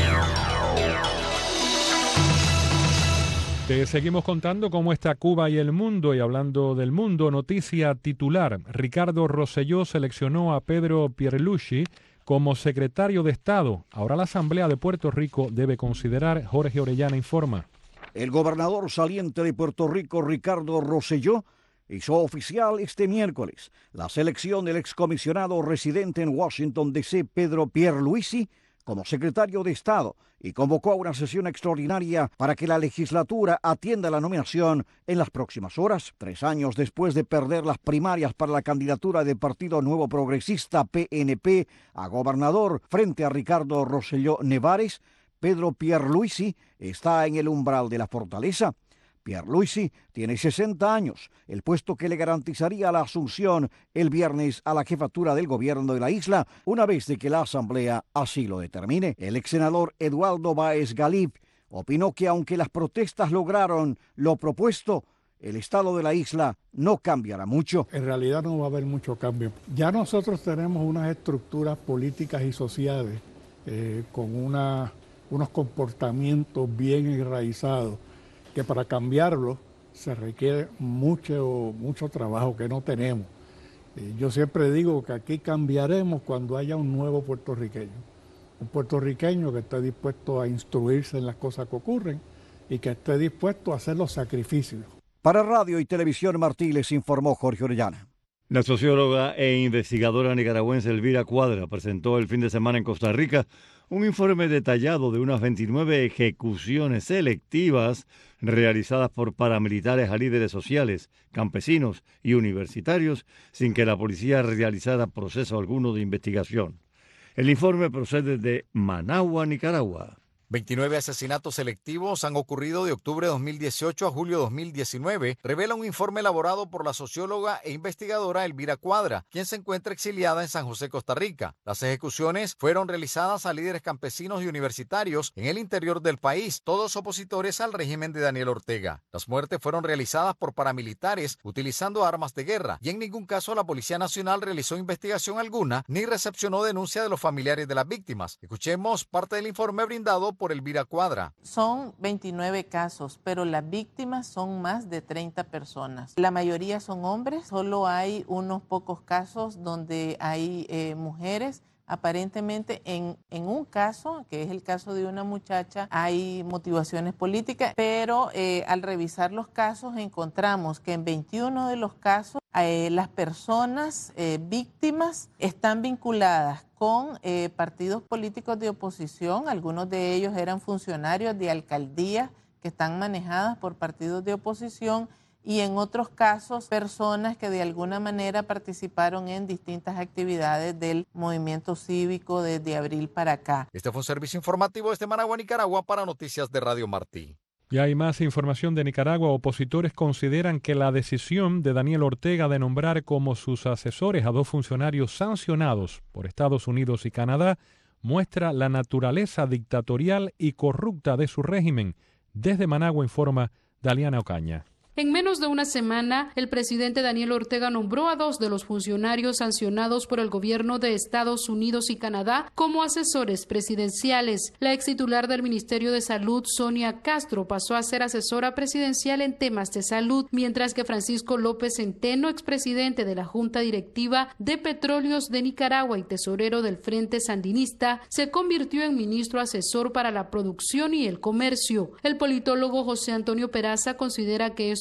Te seguimos contando cómo está Cuba y el mundo, y hablando del mundo, noticia titular. Ricardo Rosselló seleccionó a Pedro Pierluisi como secretario de Estado. Ahora la Asamblea de Puerto Rico debe considerar. Jorge Orellana informa. El gobernador saliente de Puerto Rico, Ricardo Rosselló, hizo oficial este miércoles la selección del excomisionado residente en Washington, D C, Pedro Pierluisi, como secretario de Estado, y convocó a una sesión extraordinaria para que la legislatura atienda la nominación en las próximas horas. Tres años después de perder las primarias para la candidatura del Partido Nuevo Progresista, P N P, a gobernador frente a Ricardo Rosselló Nevares, Pedro Pierluisi está en el umbral de la fortaleza. Pierluisi tiene sesenta años, el puesto que le garantizaría la asunción el viernes a la jefatura del gobierno de la isla, una vez de que la Asamblea así lo determine. El ex senador Eduardo Báez Galib opinó que aunque las protestas lograron lo propuesto, el estado de la isla no cambiará mucho. En realidad no va a haber mucho cambio. Ya nosotros tenemos unas estructuras políticas y sociales eh, con una... unos comportamientos bien enraizados, que para cambiarlos se requiere mucho, mucho trabajo que no tenemos. Eh, yo siempre digo que aquí cambiaremos cuando haya un nuevo puertorriqueño, un puertorriqueño que esté dispuesto a instruirse en las cosas que ocurren y que esté dispuesto a hacer los sacrificios. Para Radio y Televisión Martí les informó Jorge Orellana. La socióloga e investigadora nicaragüense Elvira Cuadra presentó el fin de semana en Costa Rica un informe detallado de unas veintinueve ejecuciones selectivas realizadas por paramilitares a líderes sociales, campesinos y universitarios sin que la policía realizara proceso alguno de investigación. El informe procede de Managua, Nicaragua. veintinueve asesinatos selectivos han ocurrido de octubre de dos mil dieciocho a julio de dos mil diecinueve, revela un informe elaborado por la socióloga e investigadora Elvira Cuadra, quien se encuentra exiliada en San José, Costa Rica. Las ejecuciones fueron realizadas a líderes campesinos y universitarios en el interior del país, todos opositores al régimen de Daniel Ortega. Las muertes fueron realizadas por paramilitares utilizando armas de guerra, y en ningún caso la Policía Nacional realizó investigación alguna ni recepcionó denuncia de los familiares de las víctimas. Escuchemos parte del informe brindado por Elvira Cuadra. Son veintinueve casos, pero las víctimas son más de treinta personas. La mayoría son hombres, solo hay unos pocos casos donde hay eh, mujeres. Aparentemente en, en un caso, que es el caso de una muchacha, hay motivaciones políticas, pero eh, al revisar los casos encontramos que en veintiuno de los casos eh, las personas eh, víctimas están vinculadas con eh, partidos políticos de oposición. Algunos de ellos eran funcionarios de alcaldías que están manejadas por partidos de oposición, y en otros casos personas que de alguna manera participaron en distintas actividades del movimiento cívico desde abril para acá. Este fue un servicio informativo desde Managua, Nicaragua, para Noticias de Radio Martí. Y hay más información de Nicaragua. Opositores consideran que la decisión de Daniel Ortega de nombrar como sus asesores a dos funcionarios sancionados por Estados Unidos y Canadá muestra la naturaleza dictatorial y corrupta de su régimen. Desde Managua informa Daliana Ocaña. En menos de una semana, el presidente Daniel Ortega nombró a dos de los funcionarios sancionados por el gobierno de Estados Unidos y Canadá como asesores presidenciales. La ex titular del Ministerio de Salud, Sonia Castro, pasó a ser asesora presidencial en temas de salud, mientras que Francisco López Centeno, expresidente de la Junta Directiva de Petróleos de Nicaragua y tesorero del Frente Sandinista, se convirtió en ministro asesor para la producción y el comercio. El politólogo José Antonio Peraza considera que eso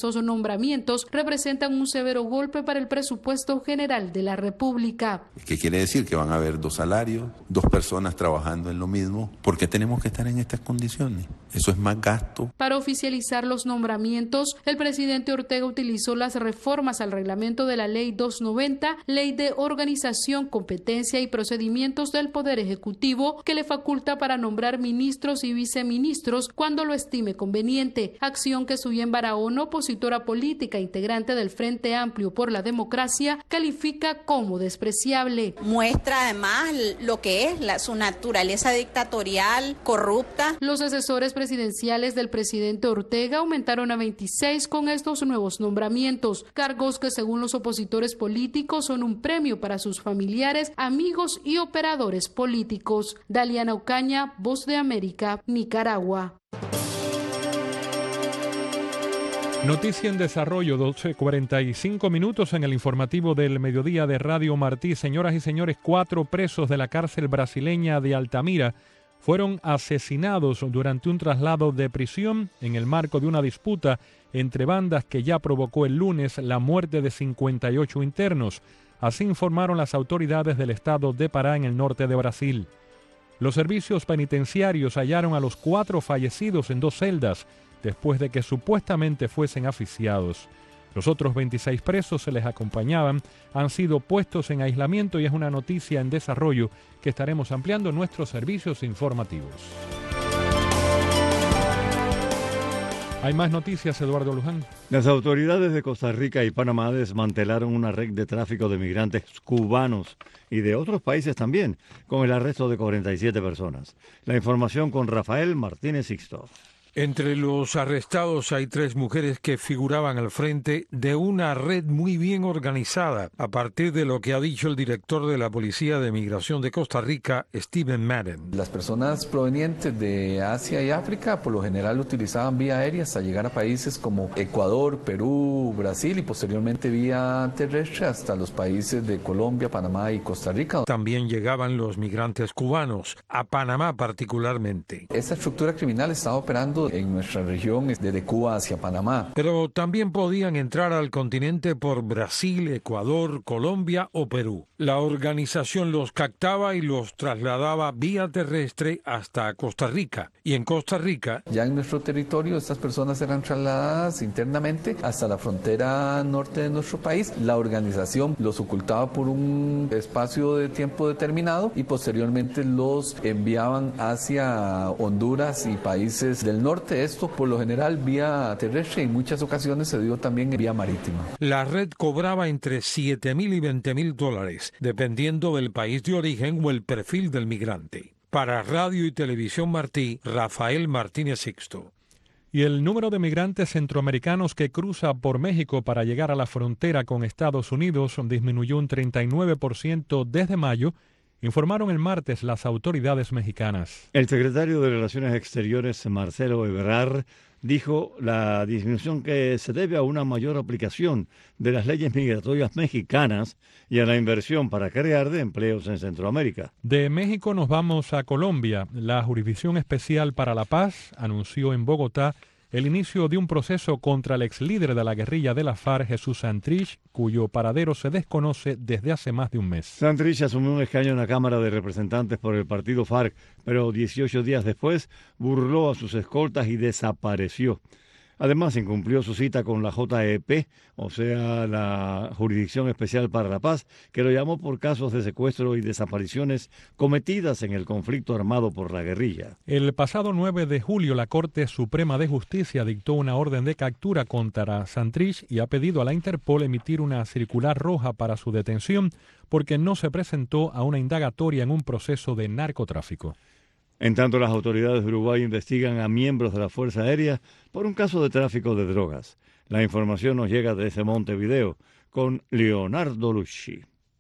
estos nombramientos representan un severo golpe para el presupuesto general de la República. ¿Qué quiere decir? Que van a haber dos salarios, dos personas trabajando en lo mismo. ¿Por qué tenemos que estar en estas condiciones? Eso es más gasto. Para oficializar los nombramientos, el presidente Ortega utilizó las reformas al reglamento de la Ley doscientos noventa, Ley de Organización, Competencia y Procedimientos del Poder Ejecutivo, que le faculta para nombrar ministros y viceministros cuando lo estime conveniente, acción que Suyen Barahona, opositora política integrante del Frente Amplio por la Democracia, califica como despreciable. Muestra además lo que es la, su naturaleza dictatorial, corrupta. Los asesores presidenciales del presidente Ortega aumentaron a veintiséis con estos nuevos nombramientos, cargos que según los opositores políticos son un premio para sus familiares, amigos y operadores políticos. Daliana Ocaña, Voz de América, Nicaragua. Noticia en desarrollo, doce cuarenta y cinco minutos en el informativo del mediodía de Radio Martí. Señoras y señores, cuatro presos de la cárcel brasileña de Altamira fueron asesinados durante un traslado de prisión en el marco de una disputa entre bandas que ya provocó el lunes la muerte de cincuenta y ocho internos. Así informaron las autoridades del estado de Pará en el norte de Brasil. Los servicios penitenciarios hallaron a los cuatro fallecidos en dos celdas después de que supuestamente fuesen asfixiados. Los otros veintiséis presos se les acompañaban, han sido puestos en aislamiento y es una noticia en desarrollo que estaremos ampliando en nuestros servicios informativos. Hay más noticias, Eduardo Luján. Las autoridades de Costa Rica y Panamá desmantelaron una red de tráfico de migrantes cubanos y de otros países también, con el arresto de cuarenta y siete personas. La información con Rafael Martínez Sixto. Entre los arrestados hay tres mujeres que figuraban al frente de una red muy bien organizada, a partir de lo que ha dicho el director de la Policía de Migración de Costa Rica, Steven Madden. Las personas provenientes de Asia y África por lo general utilizaban vía aérea hasta llegar a países como Ecuador, Perú, Brasil y posteriormente vía terrestre hasta los países de Colombia, Panamá y Costa Rica. También llegaban los migrantes cubanos, a Panamá particularmente. Esta estructura criminal estaba operando en nuestra región desde Cuba hacia Panamá. Pero también podían entrar al continente por Brasil, Ecuador, Colombia o Perú. La organización los captaba y los trasladaba vía terrestre hasta Costa Rica. Y en Costa Rica, ya en nuestro territorio, estas personas eran trasladadas internamente hasta la frontera norte de nuestro país. La organización los ocultaba por un espacio de tiempo determinado y posteriormente los enviaban hacia Honduras y países del norte. Esto por lo general vía terrestre y en muchas ocasiones se dio también vía marítima. La red cobraba entre siete mil y veinte mil dólares, dependiendo del país de origen o el perfil del migrante. Para Radio y Televisión Martí, Rafael Martínez Sixto. Y el número de migrantes centroamericanos que cruza por México para llegar a la frontera con Estados Unidos disminuyó un treinta y nueve por ciento desde mayo, informaron el martes las autoridades mexicanas. El secretario de Relaciones Exteriores, Marcelo Ebrard, dijo la disminución que se debe a una mayor aplicación de las leyes migratorias mexicanas y a la inversión para crear de empleos en Centroamérica. De México nos vamos a Colombia. La Jurisdicción Especial para la Paz anunció en Bogotá el inicio de un proceso contra el ex líder de la guerrilla de la FARC, Jesús Santrich, cuyo paradero se desconoce desde hace más de un mes. Santrich asumió un escaño en la Cámara de Representantes por el partido FARC, pero dieciocho días después burló a sus escoltas y desapareció. Además, incumplió su cita con la J E P, o sea, la Jurisdicción Especial para la Paz, que lo llamó por casos de secuestro y desapariciones cometidas en el conflicto armado por la guerrilla. El pasado nueve de julio, la Corte Suprema de Justicia dictó una orden de captura contra Santrich y ha pedido a la Interpol emitir una circular roja para su detención porque no se presentó a una indagatoria en un proceso de narcotráfico. En tanto, las autoridades de Uruguay investigan a miembros de la Fuerza Aérea por un caso de tráfico de drogas. La información nos llega desde Montevideo con Leonardo Lucci.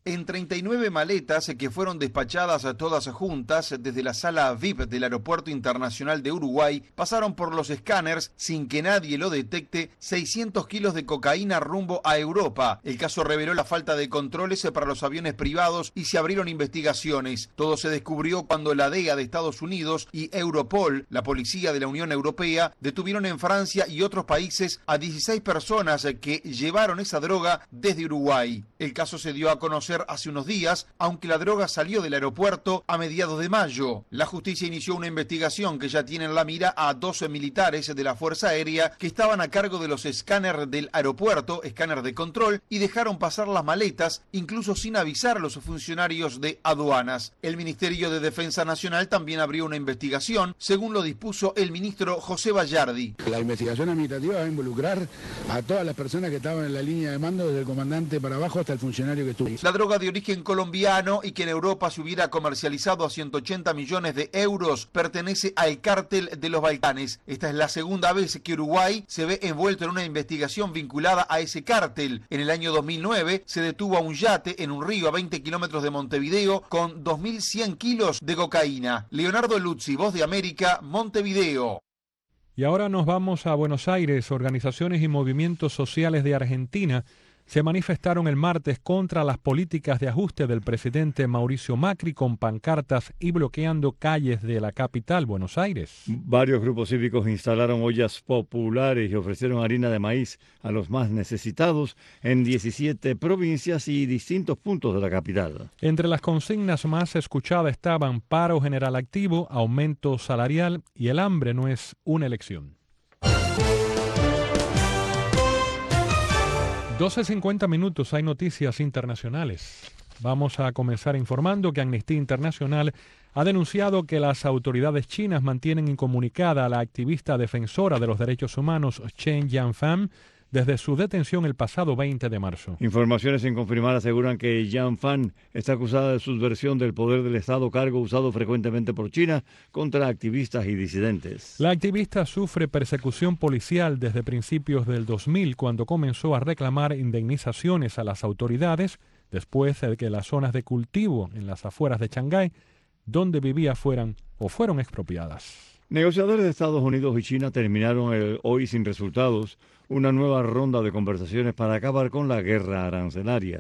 en treinta y nueve maletas que fueron despachadas todas juntas desde la sala V I P del Aeropuerto Internacional de Uruguay, pasaron por los escáneres sin que nadie lo detecte seiscientos kilos de cocaína rumbo a Europa. El caso reveló la falta de controles para los aviones privados y se abrieron investigaciones. Todo se descubrió cuando la D E A de Estados Unidos y Europol, la policía de la Unión Europea, detuvieron en Francia y otros países a dieciséis personas que llevaron esa droga desde Uruguay. El caso se dio a conocer hace unos días, aunque la droga salió del aeropuerto a mediados de mayo. La justicia inició una investigación que ya tiene en la mira a doce militares de la Fuerza Aérea que estaban a cargo de los escáneres del aeropuerto, escáner de control, y dejaron pasar las maletas, incluso sin avisar a los funcionarios de aduanas. El Ministerio de Defensa Nacional también abrió una investigación, según lo dispuso el ministro José Bayardi. La investigación administrativa va a involucrar a todas las personas que estaban en la línea de mando, desde el comandante para abajo hasta el funcionario que estuvo. La droga de origen colombiano y que en Europa se hubiera comercializado a ciento ochenta millones de euros pertenece al cártel de los Balcanes. Esta es la segunda vez que Uruguay se ve envuelto en una investigación vinculada a ese cártel. En el año dos mil nueve se detuvo a un yate en un río a veinte kilómetros de Montevideo con dos mil cien kilos de cocaína. Leonardo Luzzi, Voz de América, Montevideo. Y ahora nos vamos a Buenos Aires. Organizaciones y movimientos sociales de Argentina se manifestaron el martes contra las políticas de ajuste del presidente Mauricio Macri con pancartas y bloqueando calles de la capital, Buenos Aires. Varios grupos cívicos instalaron ollas populares y ofrecieron harina de maíz a los más necesitados en diecisiete provincias y distintos puntos de la capital. Entre las consignas más escuchadas estaban paro general activo, aumento salarial y el hambre no es una elección. doce cincuenta minutos, hay noticias internacionales. Vamos a comenzar informando que Amnistía Internacional ha denunciado que las autoridades chinas mantienen incomunicada a la activista defensora de los derechos humanos Chen Yanfan desde su detención el pasado veinte de marzo. Informaciones sin confirmar aseguran que Yanfan está acusada de subversión del poder del Estado, cargo usado frecuentemente por China contra activistas y disidentes. La activista sufre persecución policial desde principios del dos mil, cuando comenzó a reclamar indemnizaciones a las autoridades después de que las zonas de cultivo en las afueras de Shanghái, donde vivía, fueran o fueron expropiadas. Negociadores de Estados Unidos y China terminaron el, hoy sin resultados una nueva ronda de conversaciones para acabar con la guerra arancelaria.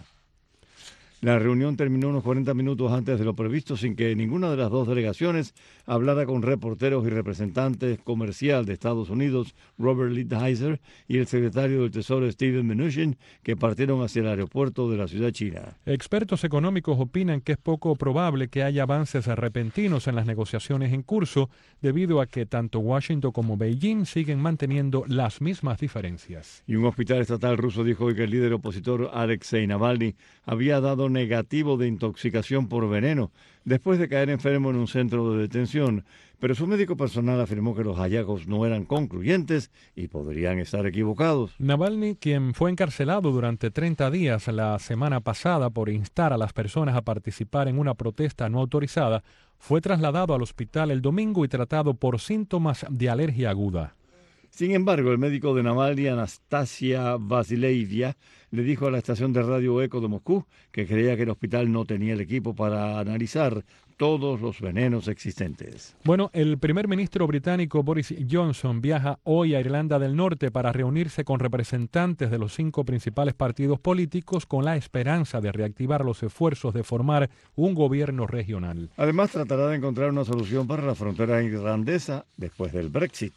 La reunión terminó unos cuarenta minutos antes de lo previsto sin que ninguna de las dos delegaciones hablara con reporteros y representantes comercial de Estados Unidos, Robert Lighthizer, y el secretario del Tesoro, Steven Mnuchin, que partieron hacia el aeropuerto de la ciudad china. Expertos económicos opinan que es poco probable que haya avances repentinos en las negociaciones en curso, debido a que tanto Washington como Beijing siguen manteniendo las mismas diferencias. Y un hospital estatal ruso dijo hoy que el líder opositor Alexei Navalny había dado negativo de intoxicación por veneno después de caer enfermo en un centro de detención, pero su médico personal afirmó que los hallazgos no eran concluyentes y podrían estar equivocados. Navalny, quien fue encarcelado durante treinta días la semana pasada por instar a las personas a participar en una protesta no autorizada, fue trasladado al hospital el domingo y tratado por síntomas de alergia aguda. Sin embargo, el médico de Navalny, Anastasia Vasilevia, le dijo a la estación de radio Eco de Moscú que creía que el hospital no tenía el equipo para analizar todos los venenos existentes. Bueno, el primer ministro británico Boris Johnson viaja hoy a Irlanda del Norte para reunirse con representantes de los cinco principales partidos políticos con la esperanza de reactivar los esfuerzos de formar un gobierno regional. Además, tratará de encontrar una solución para la frontera irlandesa después del Brexit.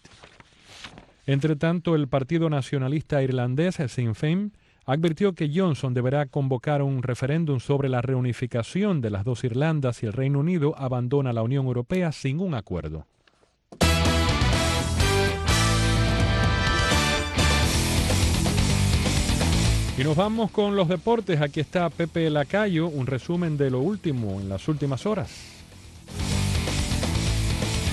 Entre tanto, el Partido Nacionalista Irlandés, Sinn Féin, advirtió que Johnson deberá convocar un referéndum sobre la reunificación de las dos Irlandas si el Reino Unido abandona la Unión Europea sin un acuerdo. Y nos vamos con los deportes. Aquí está Pepe Lacayo, un resumen de lo último en las últimas horas.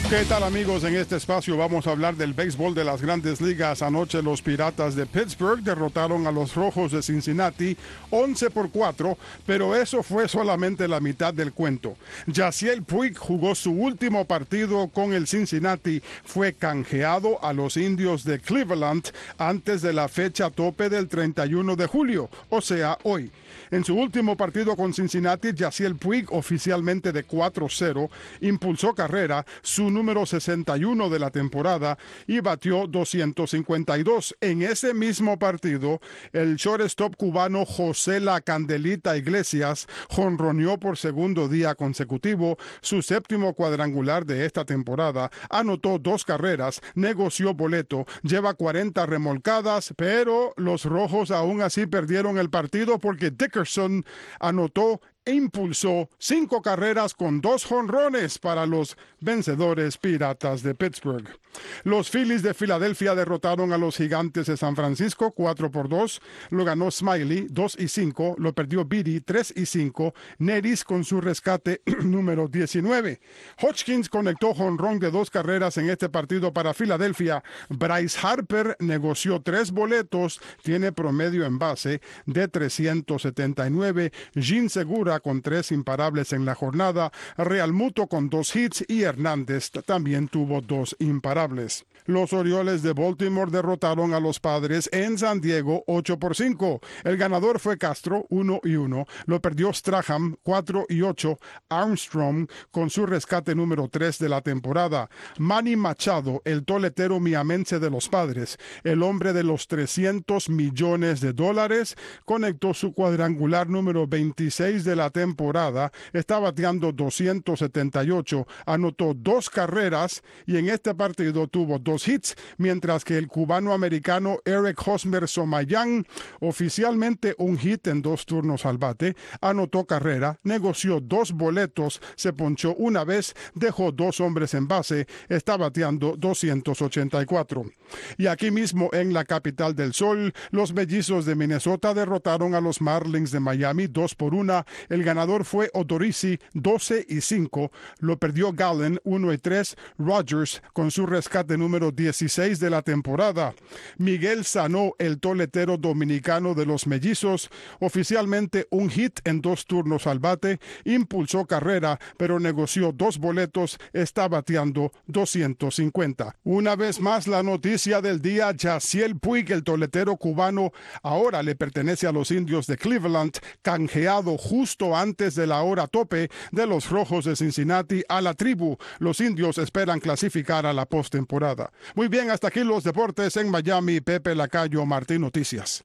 ¿Qué tal, amigos? En este espacio vamos a hablar del béisbol de las Grandes Ligas. Anoche los Piratas de Pittsburgh derrotaron a los Rojos de Cincinnati once por cuatro, pero eso fue solamente la mitad del cuento. Yasiel Puig jugó su último partido con el Cincinnati, fue canjeado a los Indios de Cleveland antes de la fecha tope del treinta y uno de julio, o sea, hoy. En su último partido con Cincinnati, Yasiel Puig, oficialmente de cuatro cero, impulsó carrera, su número sesenta y uno de la temporada, y batió doscientos cincuenta y dos. En ese mismo partido, el shortstop cubano José La Candelita Iglesias jonroneó por segundo día consecutivo, su séptimo cuadrangular de esta temporada, anotó dos carreras, negoció boleto, lleva cuarenta remolcadas, pero los Rojos aún así perdieron el partido porque Dickerson anotó e impulsó cinco carreras con dos jonrones para los vencedores Piratas de Pittsburgh. Los Phillies de Filadelfia derrotaron a los Gigantes de San Francisco cuatro por dos. Lo ganó Smiley dos y cinco, lo perdió Beatty tres y cinco, Neris con su rescate número diecinueve. Hodgkins conectó jonrón de dos carreras en este partido para Filadelfia. Bryce Harper negoció tres boletos, tiene promedio en base de trescientos setenta y nueve. Jean Segura con tres imparables en la jornada, Realmuto con dos hits y Hernández también tuvo dos imparables. Los Orioles de Baltimore derrotaron a los Padres en San Diego ocho por cinco. El ganador fue Castro uno y uno, lo perdió Strahan cuatro y ocho, Armstrong con su rescate número tres de la temporada. Manny Machado, el toletero miamense de los Padres, el hombre de los trescientos millones de dólares, conectó su cuadrangular número veintiséis de la temporada, está bateando doscientos setenta y ocho, anotó dos carreras y en este partido tuvo dos hits, mientras que el cubano-americano Eric Hosmer Somayán, oficialmente un hit en dos turnos al bate, anotó carrera, negoció dos boletos, se ponchó una vez, dejó dos hombres en base, está bateando doscientos ochenta y cuatro. Y aquí mismo en la capital del sol, los Mellizos de Minnesota derrotaron a los Marlins de Miami dos por una. El ganador fue Odorizzi doce y cinco, lo perdió Gallen uno y tres, Rogers con su rescate número dieciséis de la temporada. Miguel Sanó, el toletero dominicano de los Mellizos, oficialmente un hit en dos turnos al bate, impulsó carrera, pero negoció dos boletos, está bateando doscientos cincuenta. Una vez más la noticia del día, Yasiel Puig, el toletero cubano, ahora le pertenece a los Indios de Cleveland, canjeado justo antes de la hora tope de los Rojos de Cincinnati a la tribu. Los Indios esperan clasificar a la postemporada. Muy bien, hasta aquí los deportes en Miami. Pepe Lacayo, Martín Noticias.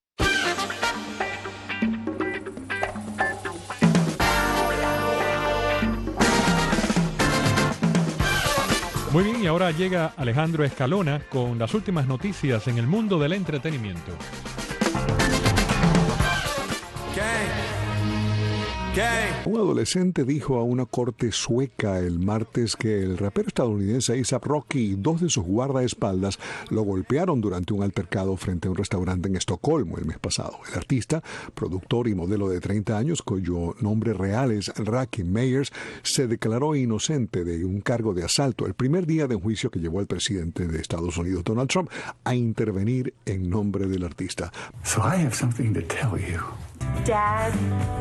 Muy bien, y ahora llega Alejandro Escalona con las últimas noticias en el mundo del entretenimiento. Un adolescente dijo a una corte sueca el martes que el rapero estadounidense A$ap Rocky y dos de sus guardaespaldas lo golpearon durante un altercado frente a un restaurante en Estocolmo el mes pasado. El artista, productor y modelo de treinta años, cuyo nombre real es Raki Meyers, se declaró inocente de un cargo de asalto el primer día de un juicio que llevó al presidente de Estados Unidos, Donald Trump, a intervenir en nombre del artista. So I have something to tell you. Dad.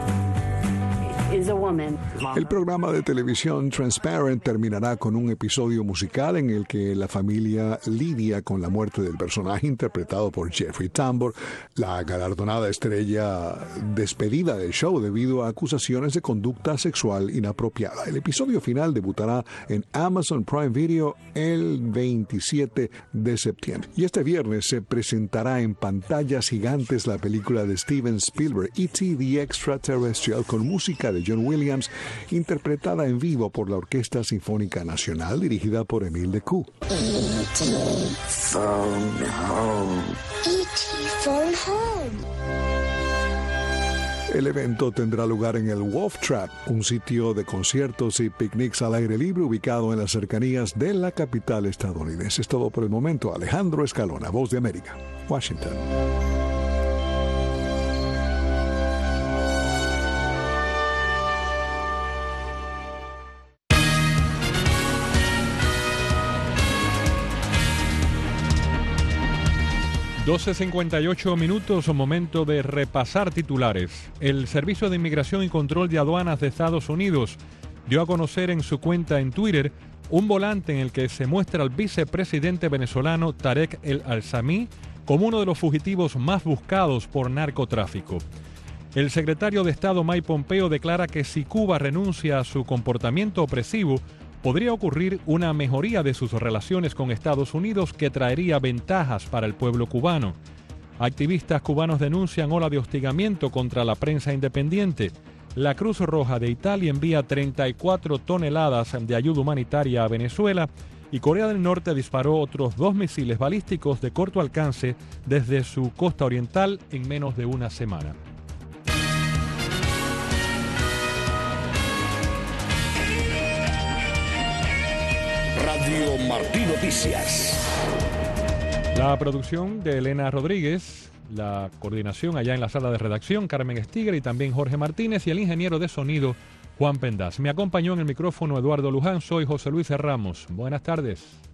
El programa de televisión Transparent terminará con un episodio musical en el que la familia lidia con la muerte del personaje interpretado por Jeffrey Tambor, la galardonada estrella despedida del show debido a acusaciones de conducta sexual inapropiada. El episodio final debutará en Amazon Prime Video el veintisiete de septiembre. Y este viernes se presentará en pantallas gigantes la película de Steven Spielberg, E T the Extraterrestrial, con música de John Williams, interpretada en vivo por la Orquesta Sinfónica Nacional, dirigida por Emile Decoux. E T Phone Home. E T Phone Home. El evento tendrá lugar en el Wolf Trap, un sitio de conciertos y picnics al aire libre ubicado en las cercanías de la capital estadounidense. Es todo por el momento. Alejandro Escalona, Voz de América, Washington. doce cincuenta y ocho minutos, momento de repasar titulares. El Servicio de Inmigración y Control de Aduanas de Estados Unidos dio a conocer en su cuenta en Twitter un volante en el que se muestra al vicepresidente venezolano Tarek El Al-Sami como uno de los fugitivos más buscados por narcotráfico. El secretario de Estado Mike Pompeo declara que si Cuba renuncia a su comportamiento opresivo, podría ocurrir una mejoría de sus relaciones con Estados Unidos que traería ventajas para el pueblo cubano. Activistas cubanos denuncian ola de hostigamiento contra la prensa independiente. La Cruz Roja de Italia envía treinta y cuatro toneladas de ayuda humanitaria a Venezuela y Corea del Norte disparó otros dos misiles balísticos de corto alcance desde su costa oriental en menos de una semana. Radio Martí Noticias. La producción de Elena Rodríguez, la coordinación allá en la sala de redacción, Carmen Estiger y también Jorge Martínez y el ingeniero de sonido, Juan Pendaz. Me acompañó en el micrófono Eduardo Luján, soy José Luis Ramos. Buenas tardes.